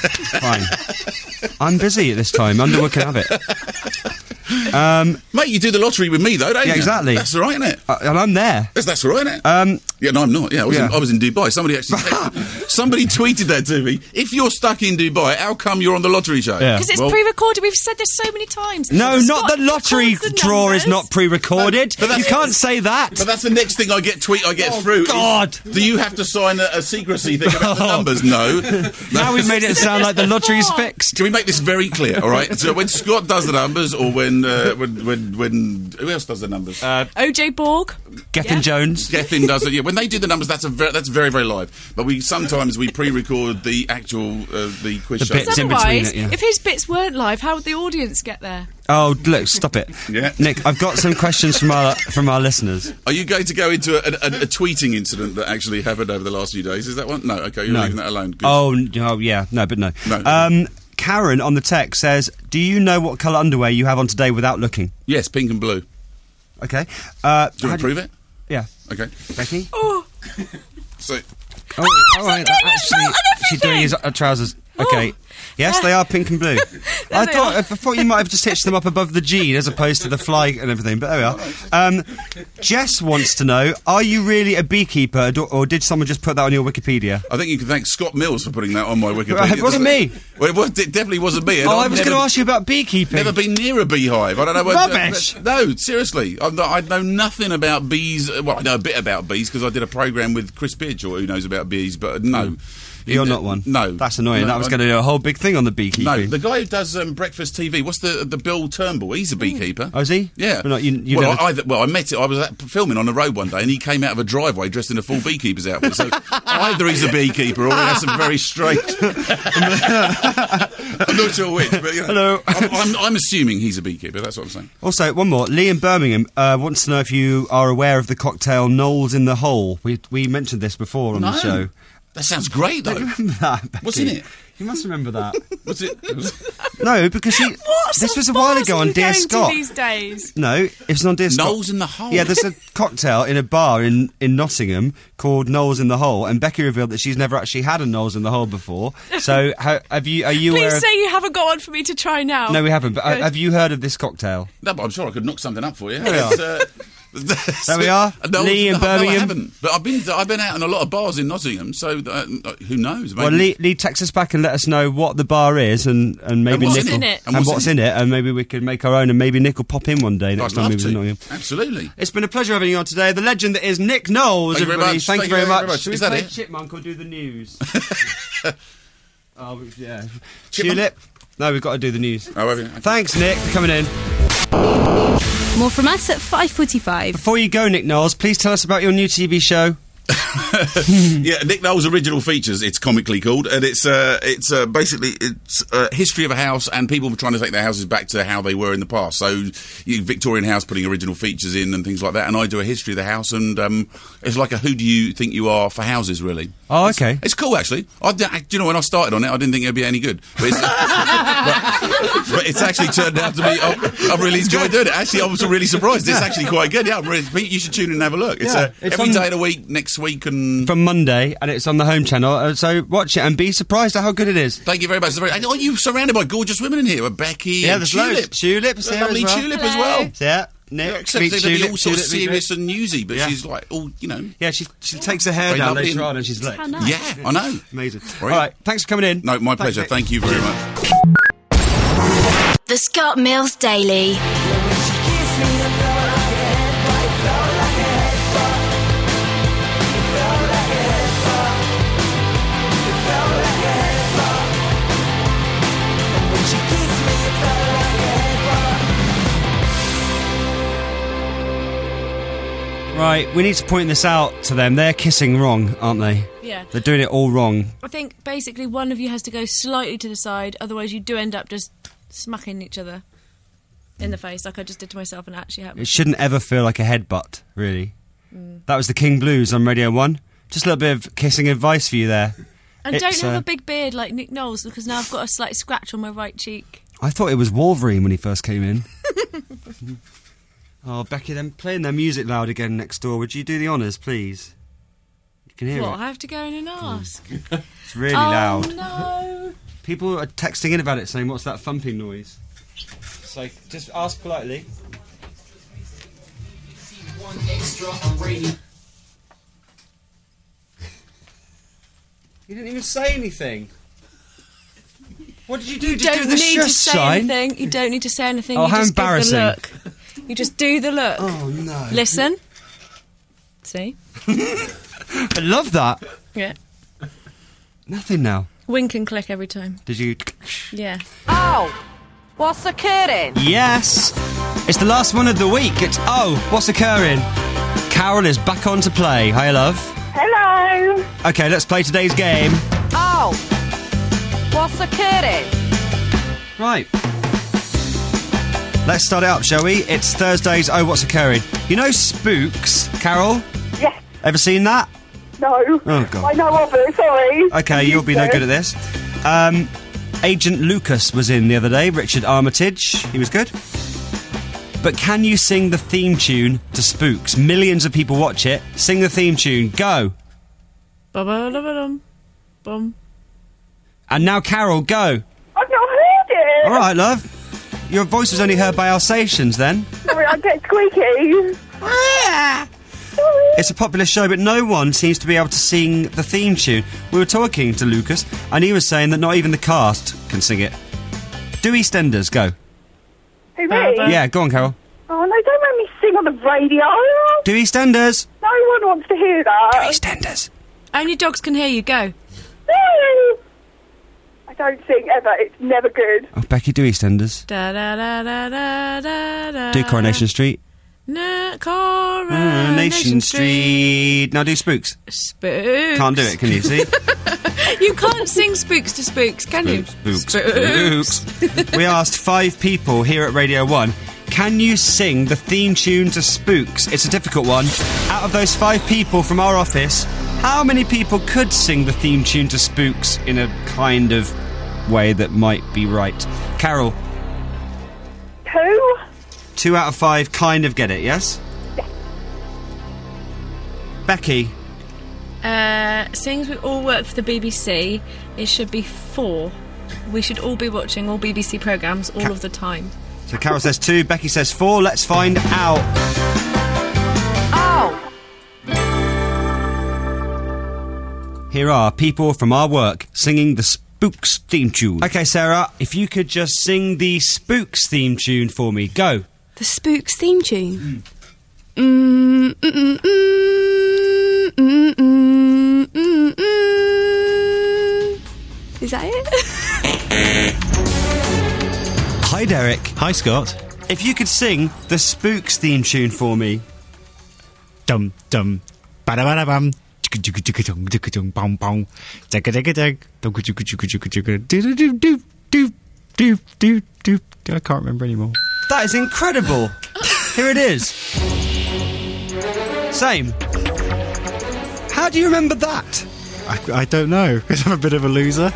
Speaker 3: Fine. I'm busy at this time. Underwood can have it.
Speaker 6: Mate, you do the lottery with me, though, don't you?
Speaker 3: Yeah, exactly.
Speaker 6: That's all right, isn't it?
Speaker 3: And I'm there.
Speaker 6: That's all right, isn't it? Yeah, no, I'm not. Yeah, I was in Dubai. Somebody actually somebody tweeted that to me. If you're stuck in Dubai, how come you're on the lottery show?
Speaker 3: Yeah.
Speaker 5: Because it's pre-recorded. We've said this so many times.
Speaker 3: No,
Speaker 5: Scott
Speaker 3: not the lottery
Speaker 5: records the
Speaker 3: draw is
Speaker 5: numbers.
Speaker 3: not pre-recorded.
Speaker 6: But
Speaker 3: You can't say that.
Speaker 6: But that's the next thing I get through.
Speaker 3: God.
Speaker 6: Do you have to sign a secrecy thing about the numbers? No.
Speaker 3: Now we've made it sound like the lottery's fixed.
Speaker 6: Can we make this very clear, all right? So when Scott does the numbers, or when who else does the numbers?
Speaker 5: OJ Borg.
Speaker 3: Gethin Jones.
Speaker 6: Gethin does it. Yeah, when they do the numbers, that's very, very live. But sometimes we pre-record the actual the quiz show.
Speaker 3: bits in between
Speaker 5: Otherwise,
Speaker 3: it, yeah.
Speaker 5: if his bits weren't live, how would the audience get there?
Speaker 3: Oh, look, stop it.
Speaker 6: Yeah.
Speaker 3: Nick, I've got some questions from our listeners.
Speaker 6: Are you going to go into a tweeting incident that actually happened over the last few days? Is that one? No. Okay, you're leaving that alone. Good.
Speaker 3: Oh, yeah. No, but no.
Speaker 6: No.
Speaker 3: Karen on the text says, do you know what colour underwear you have on today without looking?
Speaker 6: Yes, pink and blue.
Speaker 3: Okay.
Speaker 6: Do you want to prove it?
Speaker 3: Yeah.
Speaker 6: Okay.
Speaker 3: Becky?
Speaker 5: Oh,
Speaker 6: So,
Speaker 3: all right. Actually, she's doing his trousers. Okay. Yes, they are pink and blue. I thought you might have just hitched them up above the G as opposed to the fly and everything, but there we are. Jess wants to know, are you really a beekeeper, or did someone just put that on your Wikipedia?
Speaker 6: I think you can thank Scott Mills for putting that on my Wikipedia.
Speaker 3: It wasn't me.
Speaker 6: Well, it definitely wasn't me. And
Speaker 3: I
Speaker 6: I've
Speaker 3: was going to ask you about beekeeping.
Speaker 6: Never been near a beehive. I don't know what...
Speaker 3: Rubbish!
Speaker 6: No, seriously. I know nothing about bees. Well, I know a bit about bees because I did a programme with Chris Bidgewater who knows about bees, but no.
Speaker 3: You're not one.
Speaker 6: No.
Speaker 3: That's annoying.
Speaker 6: No,
Speaker 3: that was going to do a whole big thing on the beekeeping.
Speaker 6: No, the guy who does breakfast TV, what's the Bill Turnbull? He's a beekeeper.
Speaker 3: Oh, is he?
Speaker 6: Yeah.
Speaker 3: Well, you
Speaker 6: well,
Speaker 3: never...
Speaker 6: I met it. I was filming on the road one day, and he came out of a driveway dressed in a full beekeeper's outfit. So either he's a beekeeper or he has some very strange. I'm not sure which, but
Speaker 3: Hello.
Speaker 6: I'm assuming he's a beekeeper. That's what I'm saying.
Speaker 3: Also, one more. Lee in Birmingham wants to know if you are aware of the cocktail Knowles in the Hole. We mentioned this before on the show.
Speaker 6: That sounds great, though.
Speaker 3: Remember that, Becky?
Speaker 6: What's in it?
Speaker 3: You must remember that.
Speaker 6: What's it?
Speaker 3: No, because this was a while ago on Dear Scott.
Speaker 5: These days.
Speaker 3: No, it was on Dear Scott.
Speaker 6: Knowles in the Hole.
Speaker 3: Yeah, there's a cocktail in a bar in Nottingham called Knowles in the Hole, and Becky revealed that she's never actually had a Knowles in the Hole before. So, are you aware
Speaker 5: Please
Speaker 3: of...
Speaker 5: say you haven't got one for me to try now.
Speaker 3: No, we haven't. But
Speaker 5: Good.
Speaker 3: have you heard of this cocktail?
Speaker 6: No, but I'm sure I could knock something up for you.
Speaker 3: There we are. There we are.
Speaker 6: No,
Speaker 3: Lee in
Speaker 6: no,
Speaker 3: Birmingham.
Speaker 6: No, I haven't. But I've been out in a lot of bars in Nottingham, so who knows?
Speaker 3: Well, Lee text us back and let us know what the bar is, and maybe
Speaker 6: what's
Speaker 3: Nick
Speaker 5: in it.
Speaker 3: and what's in it, and maybe we could make our own, and maybe Nick will pop in one day
Speaker 6: I'd
Speaker 3: next time
Speaker 6: love
Speaker 3: we visit
Speaker 6: to.
Speaker 3: Nottingham.
Speaker 6: Absolutely.
Speaker 3: It's been a pleasure having you on today. The legend that is Nick Knowles.
Speaker 6: Thank you very
Speaker 3: everybody.
Speaker 6: much.
Speaker 3: Thank you very much.
Speaker 6: Is
Speaker 3: Should we
Speaker 6: that
Speaker 3: play
Speaker 6: it?
Speaker 3: Chipmunk or do the news? Oh yeah,
Speaker 6: Chipmunk?
Speaker 3: Tulip. No, we've got to do the news.
Speaker 6: Oh, have you? Okay.
Speaker 3: Thanks, Nick, for coming in.
Speaker 2: More from us at 5:45.
Speaker 3: Before you go, Nick Knowles, please tell us about your new TV show.
Speaker 6: Yeah, Nick Knowles' original features. It's comically called, and it's basically history of a house and people trying to take their houses back to how they were in the past. So, Victorian house putting original features in and things like that. And I do a history of the house, and it's like a who do you think you are for houses, really.
Speaker 3: Oh, okay.
Speaker 6: It's cool, actually. Do you know, when I started on it, I didn't think it'd be any good, but it's actually turned out to be. I've really enjoyed doing it. Actually, I was really surprised. It's actually quite good. Yeah, you should tune in and have a look. It's
Speaker 3: Yeah,
Speaker 6: every day of the week. Next next week and...
Speaker 3: From Monday, and it's on the home channel, so watch it and be surprised at how good it is.
Speaker 6: Thank you very much. And are you surrounded by gorgeous women in here? Becky
Speaker 3: Yeah,
Speaker 6: and
Speaker 3: there's
Speaker 6: Tulip.
Speaker 3: loads. Tulip's
Speaker 6: A
Speaker 3: here
Speaker 6: lovely
Speaker 3: as well.
Speaker 6: Tulip as well.
Speaker 3: Yeah, Nick,
Speaker 6: Except
Speaker 3: meet
Speaker 6: they're going to be
Speaker 3: Tulip,
Speaker 6: all sort of
Speaker 3: Tulip,
Speaker 6: serious and newsy, but
Speaker 3: Yeah.
Speaker 6: she's like, all, you know...
Speaker 3: Yeah, she takes her hair
Speaker 6: Very
Speaker 3: down
Speaker 6: lovely
Speaker 3: later
Speaker 6: and-
Speaker 3: on and she's like...
Speaker 5: How nice.
Speaker 6: Yeah, I know.
Speaker 3: Amazing.
Speaker 6: Brilliant.
Speaker 3: All right, thanks for coming in.
Speaker 6: No, my
Speaker 3: Thanks,
Speaker 6: pleasure.
Speaker 3: Nick.
Speaker 6: Thank you very much.
Speaker 2: The Scott Mills Daily.
Speaker 3: Right, we need to point this out to them. They're kissing wrong, aren't they?
Speaker 5: Yeah.
Speaker 3: They're doing it all wrong.
Speaker 5: I think basically one of you has to go slightly to the side, otherwise you do end up just smacking each other in the face, like I just did to myself and it actually happened.
Speaker 3: It shouldn't ever feel like a headbutt, really. That was the King Blues on Radio 1. Just a little bit of kissing advice for you there.
Speaker 5: And
Speaker 3: It's,
Speaker 5: don't have a big beard like Nick Knowles, because now I've got a slight scratch on my right cheek.
Speaker 3: I thought it was Wolverine when he first came in. Oh, Becky, them playing their music loud again next door. Would you do the honours, please? You can hear
Speaker 5: What,
Speaker 3: it.
Speaker 5: I have to go in and ask?
Speaker 3: It's really loud.
Speaker 5: Oh, no.
Speaker 3: People are texting in about it saying, what's that thumping noise? So, just ask politely. You didn't even say anything. What did you do?
Speaker 5: You
Speaker 3: Did you do
Speaker 5: don't
Speaker 3: the
Speaker 5: need to
Speaker 3: shush
Speaker 5: say
Speaker 3: sign?
Speaker 5: anything. You don't need to say anything.
Speaker 3: Oh,
Speaker 5: you
Speaker 3: how
Speaker 5: just
Speaker 3: embarrassing.
Speaker 5: give the look. You just do the look.
Speaker 3: Oh, no.
Speaker 5: Listen. See?
Speaker 3: I love that.
Speaker 5: Yeah.
Speaker 3: Nothing now.
Speaker 5: Wink and click every time.
Speaker 3: Did you...
Speaker 5: Yeah.
Speaker 7: Oh, what's occurring?
Speaker 3: Yes! It's the last one of the week. It's Oh, what's occurring? Carol is back on to play. Hi, love.
Speaker 7: Hello.
Speaker 3: Okay, let's play today's game.
Speaker 7: Oh, what's occurring?
Speaker 3: Right. Let's start it up, shall we? It's Thursday's Oh, what's occurring? You know Spooks, Carol?
Speaker 8: Yes.
Speaker 3: Ever seen that?
Speaker 8: No.
Speaker 3: Oh, God.
Speaker 8: I know of it, sorry.
Speaker 3: Okay, you'll be no good at this. Agent Lucas was in the other day, Richard Armitage. He was good. But can you sing the theme tune to Spooks? Millions of people watch it. Sing the theme tune. Go.
Speaker 5: Ba-ba-da-ba-dum. Bum.
Speaker 3: And now, Carol, go.
Speaker 8: I've not heard it.
Speaker 3: All right, love. Your voice was only heard by Alsatians then.
Speaker 8: Sorry, I get squeaky. Sorry.
Speaker 3: It's a popular show, but no one seems to be able to sing the theme tune. We were talking to Lucas, and he was saying that not even the cast can sing it. Do EastEnders, go.
Speaker 8: Who, me?
Speaker 3: Yeah, go on, Carol.
Speaker 8: Oh, no, don't make me sing on the radio.
Speaker 3: Do EastEnders.
Speaker 8: No one wants to hear that.
Speaker 3: EastEnders.
Speaker 5: Only dogs can hear you. Go.
Speaker 8: No. I don't sing ever. It's never good.
Speaker 3: Oh, Becky, do EastEnders.
Speaker 5: Da da da da da da da.
Speaker 3: Do Coronation Street.
Speaker 5: Coronation
Speaker 3: Street. Now do Spooks.
Speaker 5: Spooks.
Speaker 3: Can't do it, can you? See?
Speaker 5: You can't sing Spooks to Spooks, can you?
Speaker 3: Spooks. We asked 5 people here at Radio 1, can you sing the theme tune to Spooks? It's a difficult one. Out of those 5 people from our office, how many people could sing the theme tune to Spooks in a kind of way that might be right? Carol.
Speaker 8: 2?
Speaker 3: 2 out of 5 kind of get it, yes?
Speaker 8: Yeah.
Speaker 3: Becky.
Speaker 5: Seeing we all work for the BBC, it should be 4. We should all be watching all BBC programmes all of the time.
Speaker 3: So Carol says 2, Becky says 4. Let's find out.
Speaker 7: Oh,
Speaker 3: Here are people from our work singing the Spooks theme tune. Okay, Sarah, if you could just sing the Spooks theme tune for me. Go.
Speaker 2: The Spooks theme tune. Is that it?
Speaker 3: Hi, Derek.
Speaker 9: Hi, Scott.
Speaker 3: If you could sing the Spooks theme tune for me.
Speaker 9: Dum dum ba da ba da bum. Bong bong. Jagga jagga jag. I can't remember anymore.
Speaker 3: That is incredible. Here it is. Same. How do you remember that?
Speaker 9: I don't know, because I'm a bit of a loser.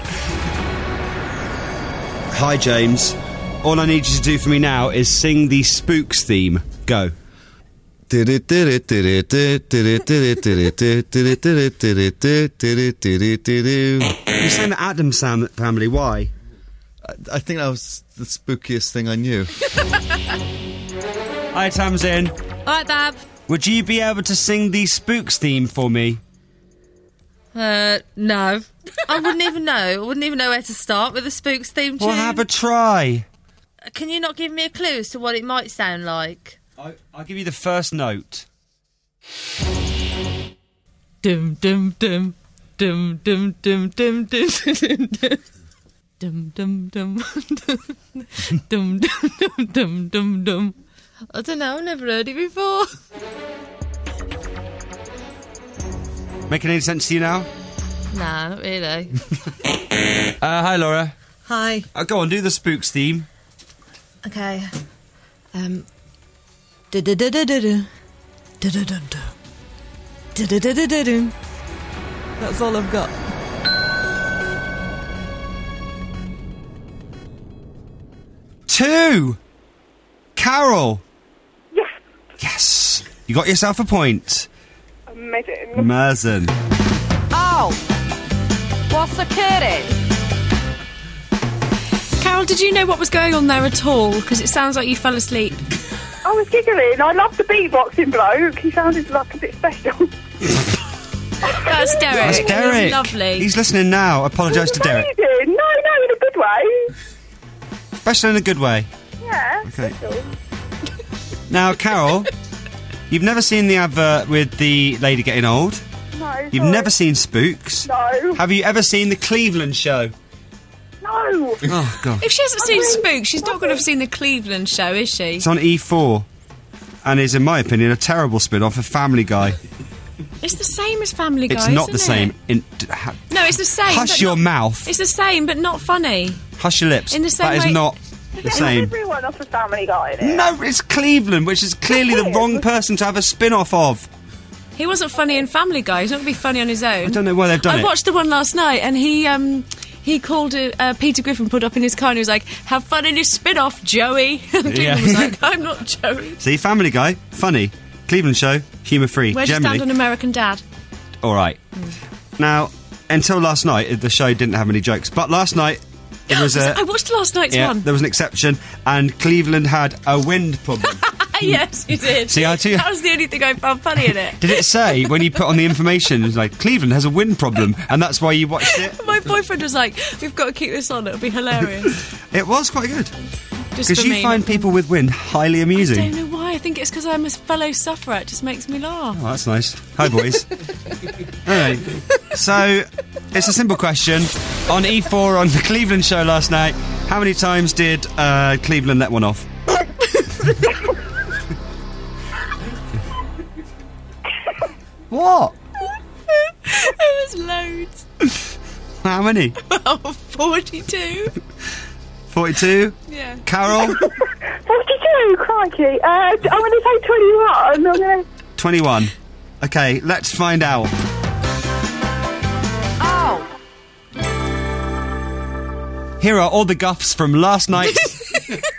Speaker 3: Hi, James. All I need you to do for me now is sing the Spooks theme. Go. You're saying the Addams Family, why?
Speaker 10: I think that was the spookiest thing I knew.
Speaker 3: Hi, Tamsin.
Speaker 2: Alright, Dab.
Speaker 3: Would you be able to sing the Spooks theme for me?
Speaker 11: No. I wouldn't even know. I wouldn't even know where to start with the Spooks theme tune.
Speaker 3: Well, have a try.
Speaker 11: Can you not give me a clue as to what it might sound like?
Speaker 3: I'll give you the first note.
Speaker 11: Dum dum dum dum dum dum dum dum dum dum dum dum dum dum dum. I don't know. I've never heard it before.
Speaker 3: Making any sense to you now?
Speaker 11: Nah, not really.
Speaker 3: Hi, Laura.
Speaker 12: Hi.
Speaker 3: Go on, do the Spooks theme.
Speaker 12: Okay. Du-du-du-du-du-du. Du-du-dum-dum. Du-du-du-du-du-du. That's all I've got.
Speaker 3: Two! Carol!
Speaker 8: Yes.
Speaker 3: Yes! You got yourself a point.
Speaker 8: Amazing.
Speaker 3: Amazing.
Speaker 7: Oh, what's occurring?
Speaker 5: Carol, did you know what was going on there at all? Because it sounds like you fell asleep.
Speaker 8: I was giggling. I love the beatboxing bloke. He sounded like a bit special.
Speaker 5: That's Derek.
Speaker 3: That's Derek.
Speaker 5: It was lovely.
Speaker 3: He's listening now. Apologise to Derek.
Speaker 8: Amazing. No, in a good way.
Speaker 3: Special in a good way.
Speaker 8: Yeah.
Speaker 3: Okay.
Speaker 8: Special.
Speaker 3: Now, Carol, you've never seen the advert with the lady getting old.
Speaker 8: No.
Speaker 3: You've
Speaker 8: sorry.
Speaker 3: never seen Spooks.
Speaker 8: No.
Speaker 3: Have you ever seen the Cleveland show?
Speaker 8: No.
Speaker 3: Oh, God.
Speaker 5: If she hasn't seen Spooks, she's not going to have seen the Cleveland show, is she?
Speaker 3: It's on E4 and is, in my opinion, a terrible spin-off of Family Guy.
Speaker 5: It's the same as Family Guy,
Speaker 3: It's not the
Speaker 5: isn't
Speaker 3: same.
Speaker 5: it? No, it's the same.
Speaker 3: Hush
Speaker 5: but
Speaker 3: your
Speaker 5: not-
Speaker 3: mouth.
Speaker 5: It's the same, but not funny.
Speaker 3: Hush your lips.
Speaker 5: In the same
Speaker 3: That is
Speaker 5: way-
Speaker 3: not the same.
Speaker 8: Everyone off a Family Guy in it.
Speaker 3: No, it's Cleveland, which is clearly the wrong person to have a spin-off of.
Speaker 5: He wasn't funny in Family Guy. He's not going to be funny on his own.
Speaker 3: I don't know why they've done
Speaker 5: I
Speaker 3: it.
Speaker 5: watched the one last night, and he called Peter Griffin, put up in his car, and he was like, "Have fun in your spin-off, Joey." And Cleveland
Speaker 3: Yeah.
Speaker 5: was like, "I'm not Joey."
Speaker 3: See, Family Guy, funny. Cleveland show, humour-free.
Speaker 5: Where'd you
Speaker 3: Generally,
Speaker 5: stand on American Dad?
Speaker 3: all right. Now, until last night, the show didn't have any jokes. But last night, it was
Speaker 5: I watched last night's one.
Speaker 3: there was an exception, and Cleveland had a wind problem.
Speaker 5: Yes, you did.
Speaker 3: See,
Speaker 5: that was the only thing I found funny in it.
Speaker 3: Did it say when you put on the information, it's like Cleveland has a wind problem, and that's why you watched it?
Speaker 5: My boyfriend was like, "We've got to keep this on. It'll be hilarious."
Speaker 3: It was quite good.
Speaker 5: Just
Speaker 3: Because
Speaker 5: for
Speaker 3: you
Speaker 5: me,
Speaker 3: find
Speaker 5: not for-
Speaker 3: people with wind highly
Speaker 5: I
Speaker 3: amusing.
Speaker 5: don't know why. I think it's because I'm a fellow sufferer. It just makes me laugh.
Speaker 3: Oh, that's nice. Hi, boys. Alright. So, it's a simple question. On E4 on the Cleveland show last night, how many times did Cleveland let one off? What?
Speaker 5: It was loads.
Speaker 3: How many?
Speaker 5: Well, 42.
Speaker 3: 42?
Speaker 5: Yeah.
Speaker 3: Carol?
Speaker 8: 42, crikey. I'm going to say 21. I'm going to...
Speaker 3: 21. Okay, let's find out.
Speaker 7: Oh,
Speaker 3: Here are all the guffs from last night's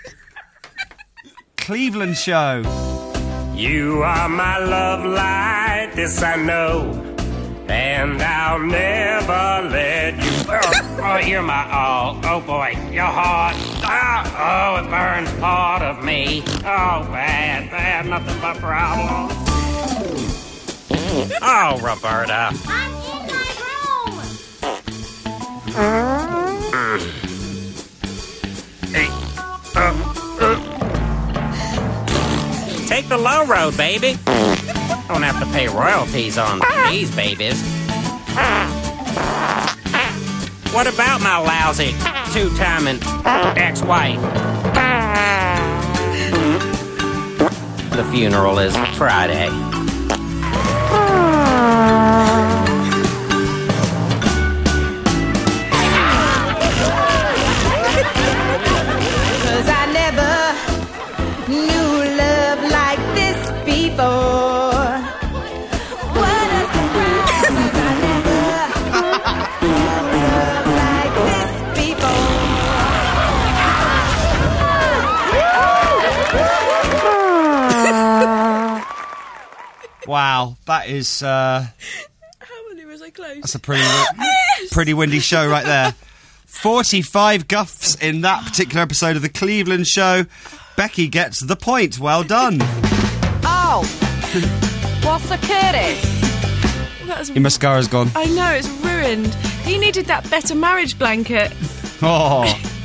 Speaker 3: Cleveland show.
Speaker 13: You are my love light, this I know, and I'll never let you. Oh, you're my all. Oh boy, you're hot. Ah, oh, it burns part of me. Oh, bad, nothing but problems. Oh, Roberta.
Speaker 14: I'm in my room.
Speaker 13: Hey, take the low road, baby. Don't have to pay royalties on these babies. What about my lousy two-timing ex-wife? The funeral is Friday.
Speaker 14: Cause I never knew love like this before. What a surprise. I never knew love like this before.
Speaker 3: Wow, that is...
Speaker 5: How many was I close?
Speaker 3: That's a pretty windy show right there. 45 guffs in that particular episode of The Cleveland Show. Becky gets the point. Well done.
Speaker 7: Oh! What's the kitty?
Speaker 3: Your mascara's gone.
Speaker 5: I know, it's ruined. He needed that better marriage blanket.
Speaker 3: Oh.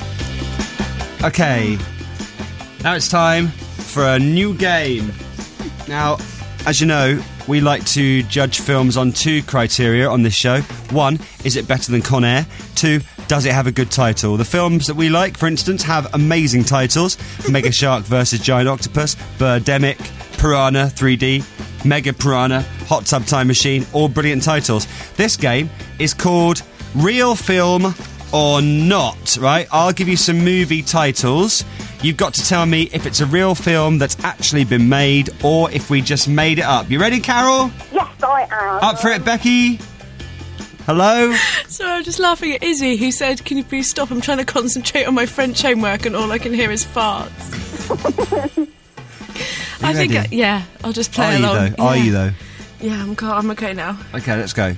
Speaker 3: Okay. Now it's time for a new game. Now, as you know, we like to judge films on 2 criteria on this show. 1, is it better than Con Air? 2, does it have a good title? The films that we like, for instance, have amazing titles. Mega Shark vs. Giant Octopus, Birdemic, Piranha 3D, Mega Piranha, Hot Tub Time Machine, all brilliant titles. This game is called Real Film or Not, right? I'll give you some movie titles. You've got to tell me if it's a real film that's actually been made or if we just made it up. You ready, Carol?
Speaker 8: Yes, I am.
Speaker 3: Up for it, Becky? Hello?
Speaker 5: So I'm just laughing at Izzy, who said, "Can you please stop? I'm trying to concentrate on my French homework and all I can hear is farts." I think, yeah, I'll just play along.
Speaker 3: Are you though?
Speaker 5: Yeah, I'm okay now.
Speaker 3: Okay, let's go.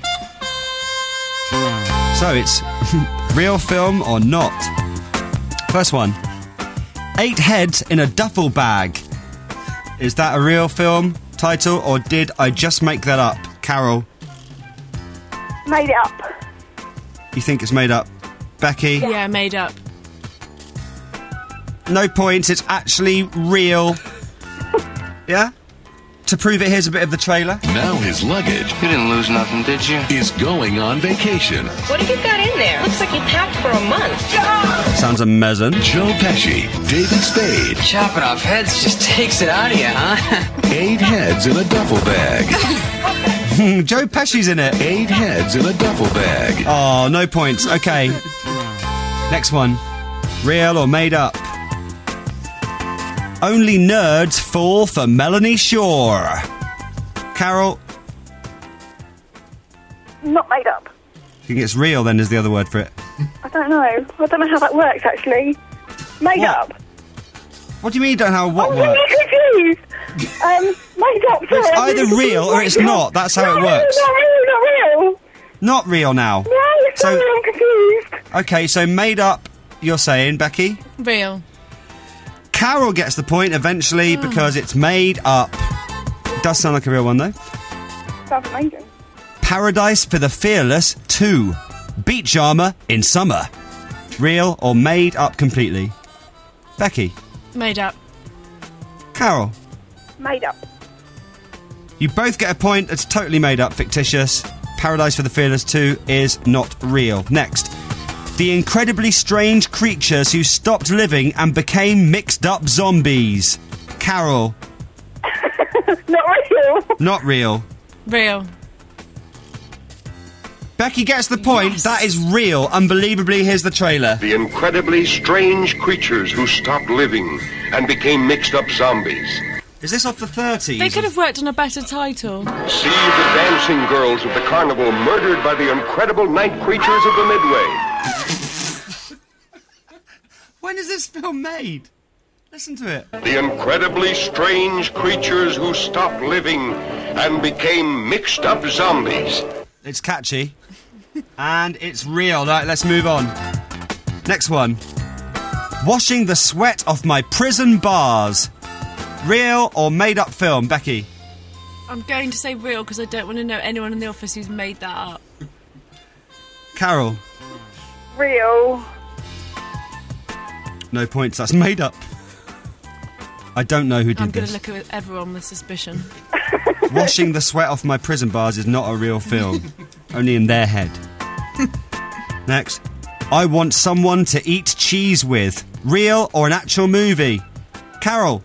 Speaker 3: So it's real film or not? First one. 8 heads in a duffel bag. Is that a real film title or did I just make that up? Carol?
Speaker 8: Made it up.
Speaker 3: You think it's made up? Becky?
Speaker 5: Yeah, made up.
Speaker 3: No points, it's actually real. Yeah? To prove it, here's a bit of the trailer.
Speaker 15: Now his luggage...
Speaker 16: You didn't lose nothing, did you?
Speaker 15: ...is going on vacation.
Speaker 17: What have you got in there? Looks like you packed for a month.
Speaker 3: Sounds amazing.
Speaker 15: Joe Pesci, David Spade.
Speaker 16: Chopping off heads just takes it out of you, huh?
Speaker 15: 8 heads in a duffel bag.
Speaker 3: Joe Pesci's in it.
Speaker 15: 8 heads in a duffel bag.
Speaker 3: Oh, no points. Okay. Next one. Real or made up? Only nerds fall for Melanie Shore. Carol?
Speaker 8: Not made up.
Speaker 3: I think it's real then is the other word for it.
Speaker 8: I don't know. I don't know how that works, actually. Made up.
Speaker 3: What do you mean you don't know what
Speaker 8: I'm
Speaker 3: works?
Speaker 8: really confused. Made up. Sorry,
Speaker 3: It's
Speaker 8: I'm
Speaker 3: either
Speaker 8: really
Speaker 3: real or
Speaker 8: confused.
Speaker 3: it's not. That's how it works.
Speaker 8: Not real.
Speaker 3: Not real now.
Speaker 8: No, sorry, I'm confused.
Speaker 3: Okay, so made up, you're saying, Becky?
Speaker 5: Real.
Speaker 3: Carol gets the point eventually because it's made up. It does sound like a real one, though.
Speaker 8: Sounds amazing.
Speaker 3: Paradise for the Fearless 2. Beach Armour in Summer. Real or made up completely? Becky?
Speaker 5: Made up.
Speaker 3: Carol?
Speaker 8: Made up.
Speaker 3: You both get a point. It's totally made up, fictitious. Paradise for the Fearless 2 is not real. Next. The incredibly strange creatures who stopped living and became mixed up zombies. Carol?
Speaker 8: Not real.
Speaker 3: Not real.
Speaker 5: Real.
Speaker 3: Becky gets the point. Yes. That is real. Unbelievably, here's the trailer.
Speaker 18: The incredibly strange creatures who stopped living and became mixed up zombies.
Speaker 3: Is this off the 30s?
Speaker 5: They could have worked on a better title.
Speaker 18: See the dancing girls of the carnival murdered by the incredible night creatures of the Midway.
Speaker 3: When is this film made? Listen to it.
Speaker 18: The incredibly strange creatures who stopped living and became mixed up zombies.
Speaker 3: It's catchy. And it's real. Right, let's move on. Next one. Washing the sweat off my prison bars. Real or made up film? Becky?
Speaker 5: I'm going to say real because I don't want to know anyone in the office who's made that up.
Speaker 3: Carol?
Speaker 8: Real.
Speaker 3: No points. That's made up. I don't know who did
Speaker 5: I'm going
Speaker 3: this.
Speaker 5: to look at everyone with suspicion.
Speaker 3: Washing the sweat off my prison bars is not a real film. Only in their head. Next. I want someone to eat cheese with. Real or an actual movie? Carol?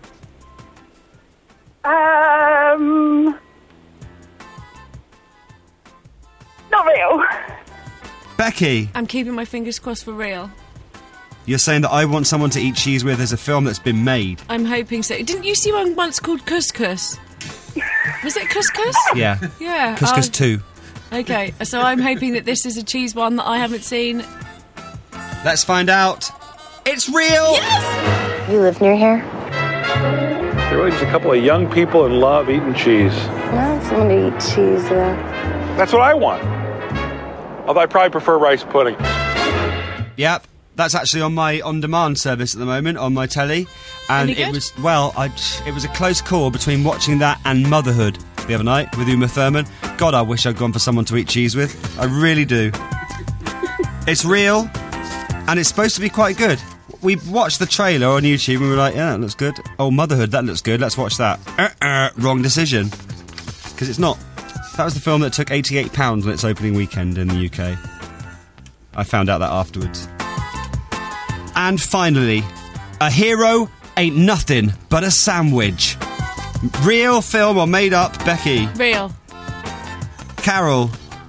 Speaker 8: Not real.
Speaker 3: Becky?
Speaker 5: I'm keeping my fingers crossed for real.
Speaker 3: You're saying that I Want Someone to Eat Cheese With is a film that's been made?
Speaker 5: I'm hoping so. Didn't you see one once called Couscous? Was it Couscous?
Speaker 3: Yeah.
Speaker 5: Yeah.
Speaker 3: Couscous 2.
Speaker 5: Okay, so I'm hoping that this is a cheese one that I haven't seen.
Speaker 3: Let's find out. It's real!
Speaker 5: Yes!
Speaker 19: You live near here? They're really just a couple of young people in love eating cheese.
Speaker 8: I want someone to eat cheese with.
Speaker 19: That's what I want. Although I probably prefer rice pudding.
Speaker 3: Yep. That's actually on my on-demand service at the moment, on my telly. And
Speaker 5: Any
Speaker 3: it
Speaker 5: good?
Speaker 3: was, well, it was a close call between watching that and Motherhood the other night with Uma Thurman. God, I wish I'd gone for someone to eat cheese with. I really do. It's real, and it's supposed to be quite good. We watched the trailer on YouTube and we were like, yeah, that looks good. Oh, Motherhood, that looks good, let's watch that. Wrong decision. Because it's not. That was the film that took £88 on its opening weekend in the UK. I found out that afterwards. And finally, a hero ain't nothing but a sandwich. Real film or made up, Becky?
Speaker 5: Real.
Speaker 3: Carol?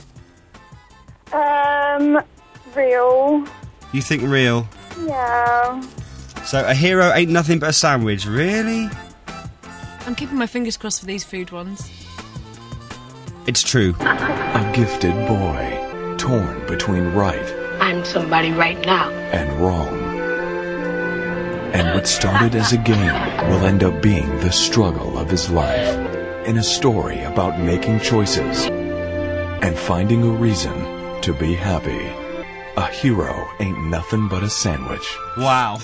Speaker 8: Real.
Speaker 3: You think real?
Speaker 8: Yeah.
Speaker 3: So a hero ain't nothing but a sandwich. Really?
Speaker 5: I'm keeping my fingers crossed for these food ones.
Speaker 3: It's true.
Speaker 15: A gifted boy, torn between right
Speaker 17: I'm somebody right now.
Speaker 15: and wrong. And what started as a game will end up being the struggle of his life. In a story about making choices and finding a reason to be happy. A hero ain't nothing but a sandwich.
Speaker 3: Wow.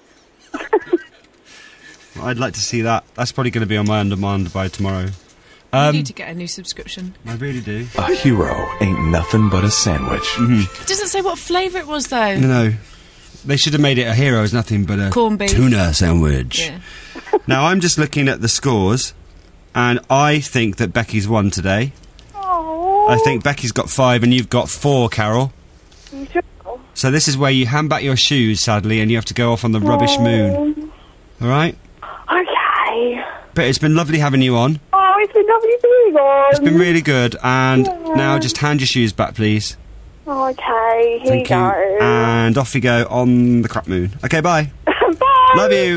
Speaker 3: I'd like to see that. That's probably going to be on my on-demand by tomorrow.
Speaker 5: You need to get a new subscription.
Speaker 3: I really do.
Speaker 15: A hero ain't nothing but a sandwich.
Speaker 5: It doesn't say what flavour it was, though.
Speaker 3: No. They should have made it a hero is nothing but a
Speaker 5: Corned beef.
Speaker 3: tuna sandwich.
Speaker 5: Yeah.
Speaker 3: Now, I'm just looking at the scores, and I think that Becky's won today. I think Becky's got 5 and you've got 4, Carol.
Speaker 8: You sure?
Speaker 3: So this is where you hand back your shoes, sadly, and you have to go off on the rubbish moon. All right?
Speaker 8: Okay.
Speaker 3: But it's been lovely having you on.
Speaker 8: Oh, it's been lovely being on.
Speaker 3: It's been really good. And now just hand your shoes back, please.
Speaker 8: Okay, here
Speaker 3: Thank
Speaker 8: you
Speaker 3: you.
Speaker 8: go.
Speaker 3: And off you go on the crap moon. Okay, bye.
Speaker 8: Bye.
Speaker 3: Love you.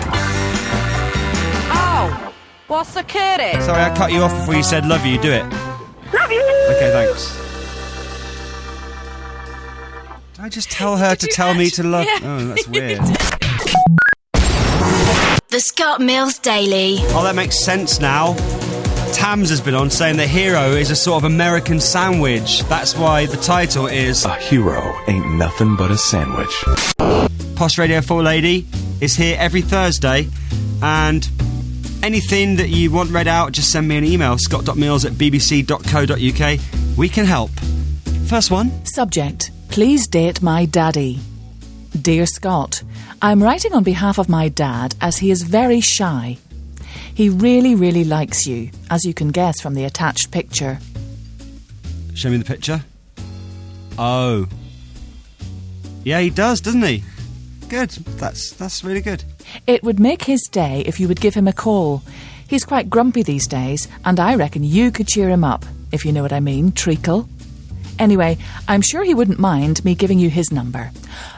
Speaker 7: Oh, what's the kitty?
Speaker 3: Sorry, I cut you off before you said love you. Do it.
Speaker 8: Love you.
Speaker 3: Okay, thanks. Did I just tell her to tell me to love?
Speaker 5: Yeah.
Speaker 3: Oh, that's weird.
Speaker 2: The Scott Mills Daily.
Speaker 3: Oh, that makes sense now. Tams has been on saying that hero is a sort of American sandwich. That's why the title is
Speaker 15: A hero ain't nothing but a sandwich.
Speaker 3: Posh Radio 4 Lady is here every Thursday, and anything that you want read out, just send me an email, scott.mills@bbc.co.uk. We can help. First one.
Speaker 4: Subject: Please date my daddy. Dear Scott, I'm writing on behalf of my dad as he is very shy. He really, really likes you, as you can guess from the attached picture.
Speaker 3: Show me the picture. Oh. Yeah, he does, doesn't he? Good. That's really good.
Speaker 4: It would make his day if you would give him a call. He's quite grumpy these days, and I reckon you could cheer him up, if you know what I mean, treacle. Anyway, I'm sure he wouldn't mind me giving you his number.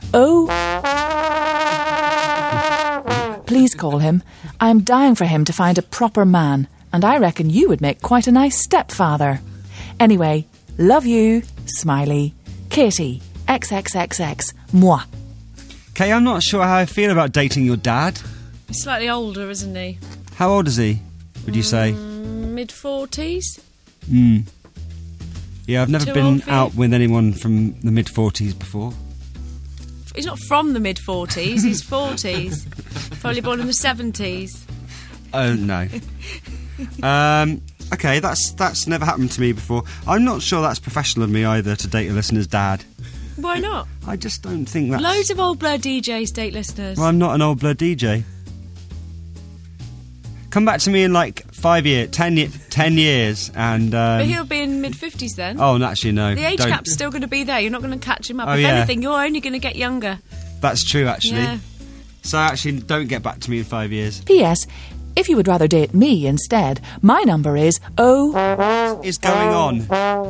Speaker 4: Please call him. I'm dying for him to find a proper man, and I reckon you would make quite a nice stepfather. Anyway, love you, Smiley. Katie, XXXX, moi.
Speaker 3: Kay, I'm not sure how I feel about dating your dad.
Speaker 5: He's slightly older, isn't he?
Speaker 3: How old is he, would you say?
Speaker 5: Mid-40s?
Speaker 3: Yeah, I've never
Speaker 5: Too
Speaker 3: been
Speaker 5: old for you?
Speaker 3: out with anyone from the mid-40s before.
Speaker 5: He's not from the mid-40s, he's 40s. Probably born in the 70s.
Speaker 3: Oh, no. Okay, that's never happened to me before. I'm not sure that's professional of me either, to date a listener's dad.
Speaker 5: Why not?
Speaker 3: I just don't think that's...
Speaker 5: Loads of old blur DJs date listeners.
Speaker 3: Well, I'm not an old blood DJ. Come back to me in like 5 years, 10 years, and...
Speaker 5: But he'll be in mid-50s then.
Speaker 3: Oh, actually, no.
Speaker 5: The age
Speaker 3: don't.
Speaker 5: gap's still going to be there. You're not going to catch him up.
Speaker 3: Oh,
Speaker 5: If
Speaker 3: yeah.
Speaker 5: anything, you're only going to get younger.
Speaker 3: That's true, actually.
Speaker 5: Yeah.
Speaker 3: So actually, don't get back to me in 5 years.
Speaker 4: P.S. If you would rather date me instead, my number is
Speaker 3: What is going on?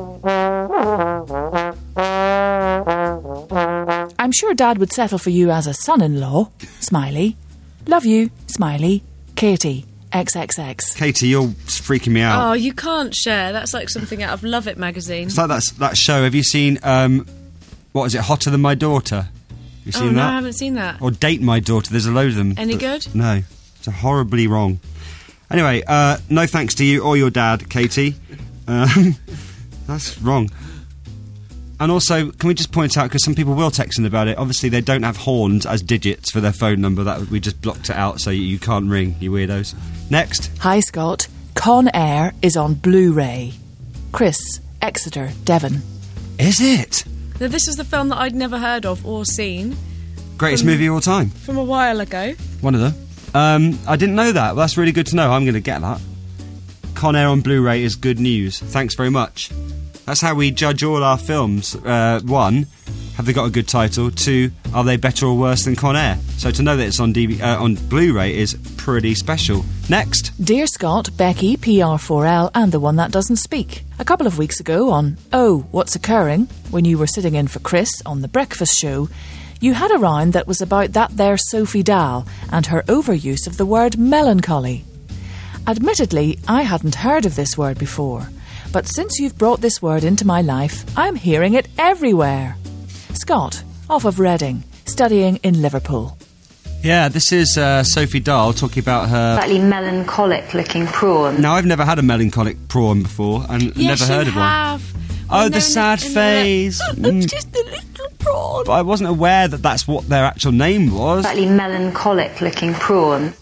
Speaker 4: I'm sure Dad would settle for you as a son-in-law. Smiley. Love you, Smiley. Katie, XXX.
Speaker 3: Katie, you're freaking me out.
Speaker 5: Oh, you can't share. That's like something out of Love It magazine.
Speaker 3: It's like that show. Have you seen, what is it, Hotter Than My Daughter? Have you seen
Speaker 5: no,
Speaker 3: that?
Speaker 5: I haven't seen that.
Speaker 3: Or Date My Daughter. There's a load of them.
Speaker 5: Any
Speaker 3: but-
Speaker 5: good?
Speaker 3: No. It's horribly wrong. Anyway, no thanks to you or your dad, Katie. That's wrong. And also, can we just point out, because some people will text in about it, obviously they don't have horns as digits for their phone number. That we just blocked it out so you can't ring, you weirdos. Next.
Speaker 4: Hi, Scott. Con Air is on Blu-ray. Chris, Exeter, Devon.
Speaker 3: Is it?
Speaker 5: Now, this is the film that I'd never heard of or seen.
Speaker 3: Greatest movie of all time.
Speaker 5: From a while ago.
Speaker 3: One of them. I didn't know that. Well, that's really good to know. I'm going to get that. Con Air on Blu-ray is good news. Thanks very much. That's how we judge all our films. 1, have they got a good title? 2, are they better or worse than Con Air? So to know that it's on on Blu-ray is pretty special. Next.
Speaker 4: Dear Scott, Becky, PR4L, and the one that doesn't speak. A couple of weeks ago on Oh, What's Occurring, when you were sitting in for Chris on The Breakfast Show, you had a round that was about that there Sophie Dahl and her overuse of the word melancholy. Admittedly, I hadn't heard of this word before, but since you've brought this word into my life, I'm hearing it everywhere. Scott, off of Reading, studying in Liverpool.
Speaker 3: Yeah, this is Sophie Dahl talking about her...
Speaker 20: Slightly melancholic-looking prawn.
Speaker 3: Now, I've never had a melancholic prawn before, and never heard of one. Oh, the sad face.
Speaker 20: It's just a little prawn.
Speaker 3: But I wasn't aware that that's what their actual name was.
Speaker 20: Slightly melancholic-looking prawn.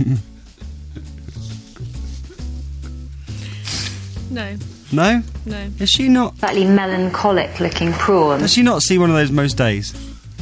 Speaker 5: No.
Speaker 3: No?
Speaker 5: No.
Speaker 3: Is she not?
Speaker 20: Slightly melancholic-looking prawn.
Speaker 3: Does she not see one of those most days?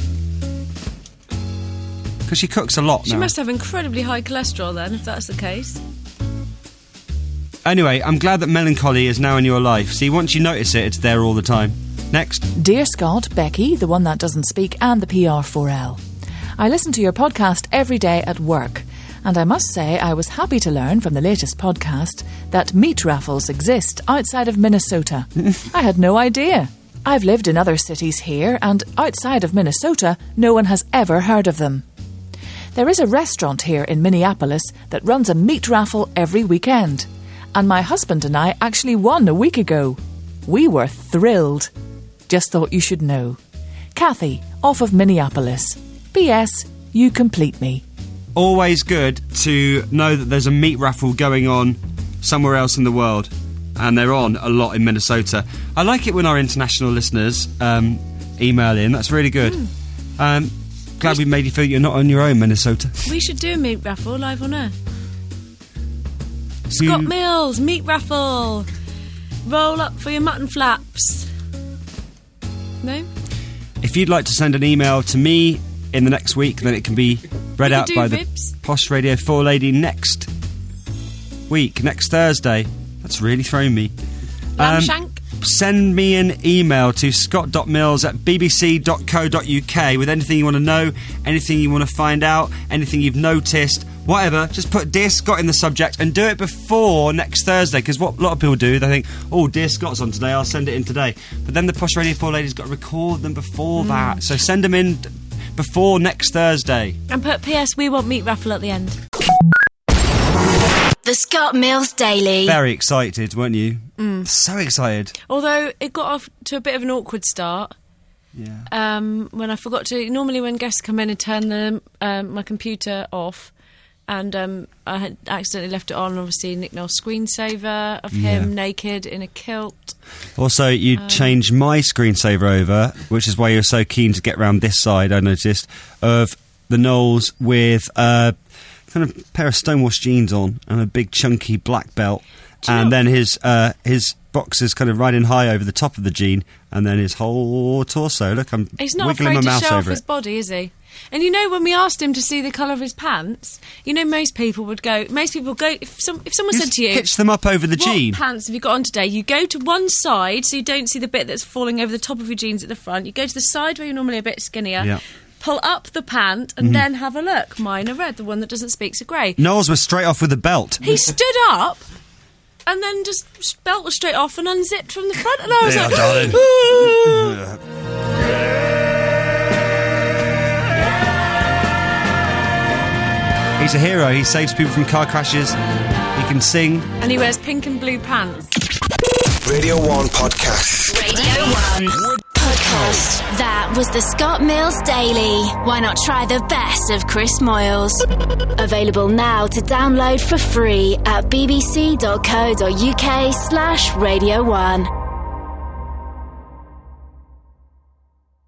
Speaker 3: Because she cooks a lot now.
Speaker 5: She must have incredibly high cholesterol then, if that's the case.
Speaker 3: Anyway, I'm glad that melancholy is now in your life. See, once you notice it, it's there all the time. Next.
Speaker 4: Dear Scott, Becky, the one that doesn't speak, and the PR4L. I listen to your podcast every day at work, and I must say I was happy to learn from the latest podcast that meat raffles exist outside of Minnesota. I had no idea. I've lived in other cities here, and outside of Minnesota, no one has ever heard of them. There is a restaurant here in Minneapolis that runs a meat raffle every weekend, and my husband and I actually won a week ago. We were thrilled. Just thought you should know. Kathy, off of Minneapolis. P.S. You complete me.
Speaker 3: Always good to know that there's a meat raffle going on somewhere else in the world, and they're on a lot in Minnesota. I like it when our international listeners email in. That's really good. Glad we made you feel you're not on your own, Minnesota.
Speaker 5: We should do a meat raffle live on air. Scott Mills, meat raffle. Roll up for your mutton flaps. No?
Speaker 3: If you'd like to send an email to me in the next week, then it can be read out by the Posh Radio 4 lady next week, next Thursday. That's really thrown me.
Speaker 5: Lamshank.
Speaker 3: Send me an email to scott.mills@bbc.co.uk with anything you want to know, anything you want to find out, anything you've noticed, whatever. Just put Dear Scott in the subject and do it before next Thursday, because what a lot of people do, they think, oh, Dear Scott's on today, I'll send it in today. But then the Posh Radio 4 lady's got to record them before that. So send them in before next Thursday.
Speaker 5: And put P.S. We want meat raffle at the end.
Speaker 2: The Scott Mills Daily.
Speaker 3: Very excited, weren't you? So excited.
Speaker 5: Although it got off to a bit of an awkward start.
Speaker 3: Yeah.
Speaker 5: When I forgot to... Normally when guests come in and turn my computer off, and I had accidentally left it on, obviously Nick Noll's screensaver of him naked in a kilt.
Speaker 3: Also, you changed my screensaver over, which is why you're so keen to get round this side, I noticed, of the Knowles with kind of pair of stonewashed jeans on and a big chunky black belt, and then his boxers kind of riding high over the top of the jean, and then his whole torso. Look, I'm
Speaker 5: He's not
Speaker 3: wiggling my
Speaker 5: afraid to
Speaker 3: mouse
Speaker 5: show off
Speaker 3: over
Speaker 5: his
Speaker 3: it.
Speaker 5: body, is he? And you know, when we asked him to see the colour of his pants, you know, most people go, if someone said to you,
Speaker 3: hitch them up over the
Speaker 5: what
Speaker 3: jean.
Speaker 5: Pants have you got on today? You go to one side so you don't see the bit that's falling over the top of your jeans at the front. You go to the side where you're normally a bit skinnier, pull up the pant, and then have a look. Mine are red, the one that doesn't speak's are grey.
Speaker 3: Knowles was straight off with a belt.
Speaker 5: He stood up and then just belt was straight off and unzipped from the front, and I was like,
Speaker 3: darling. He's a hero. He saves people from car crashes. He can sing.
Speaker 5: And he wears pink and blue pants.
Speaker 1: Radio 1 Podcast.
Speaker 2: Radio 1 Podcast.
Speaker 21: podcast. That was the Scott Mills Daily. Why not try the best of Chris Moyles? Available now to download for free at bbc.co.uk/Radio 1.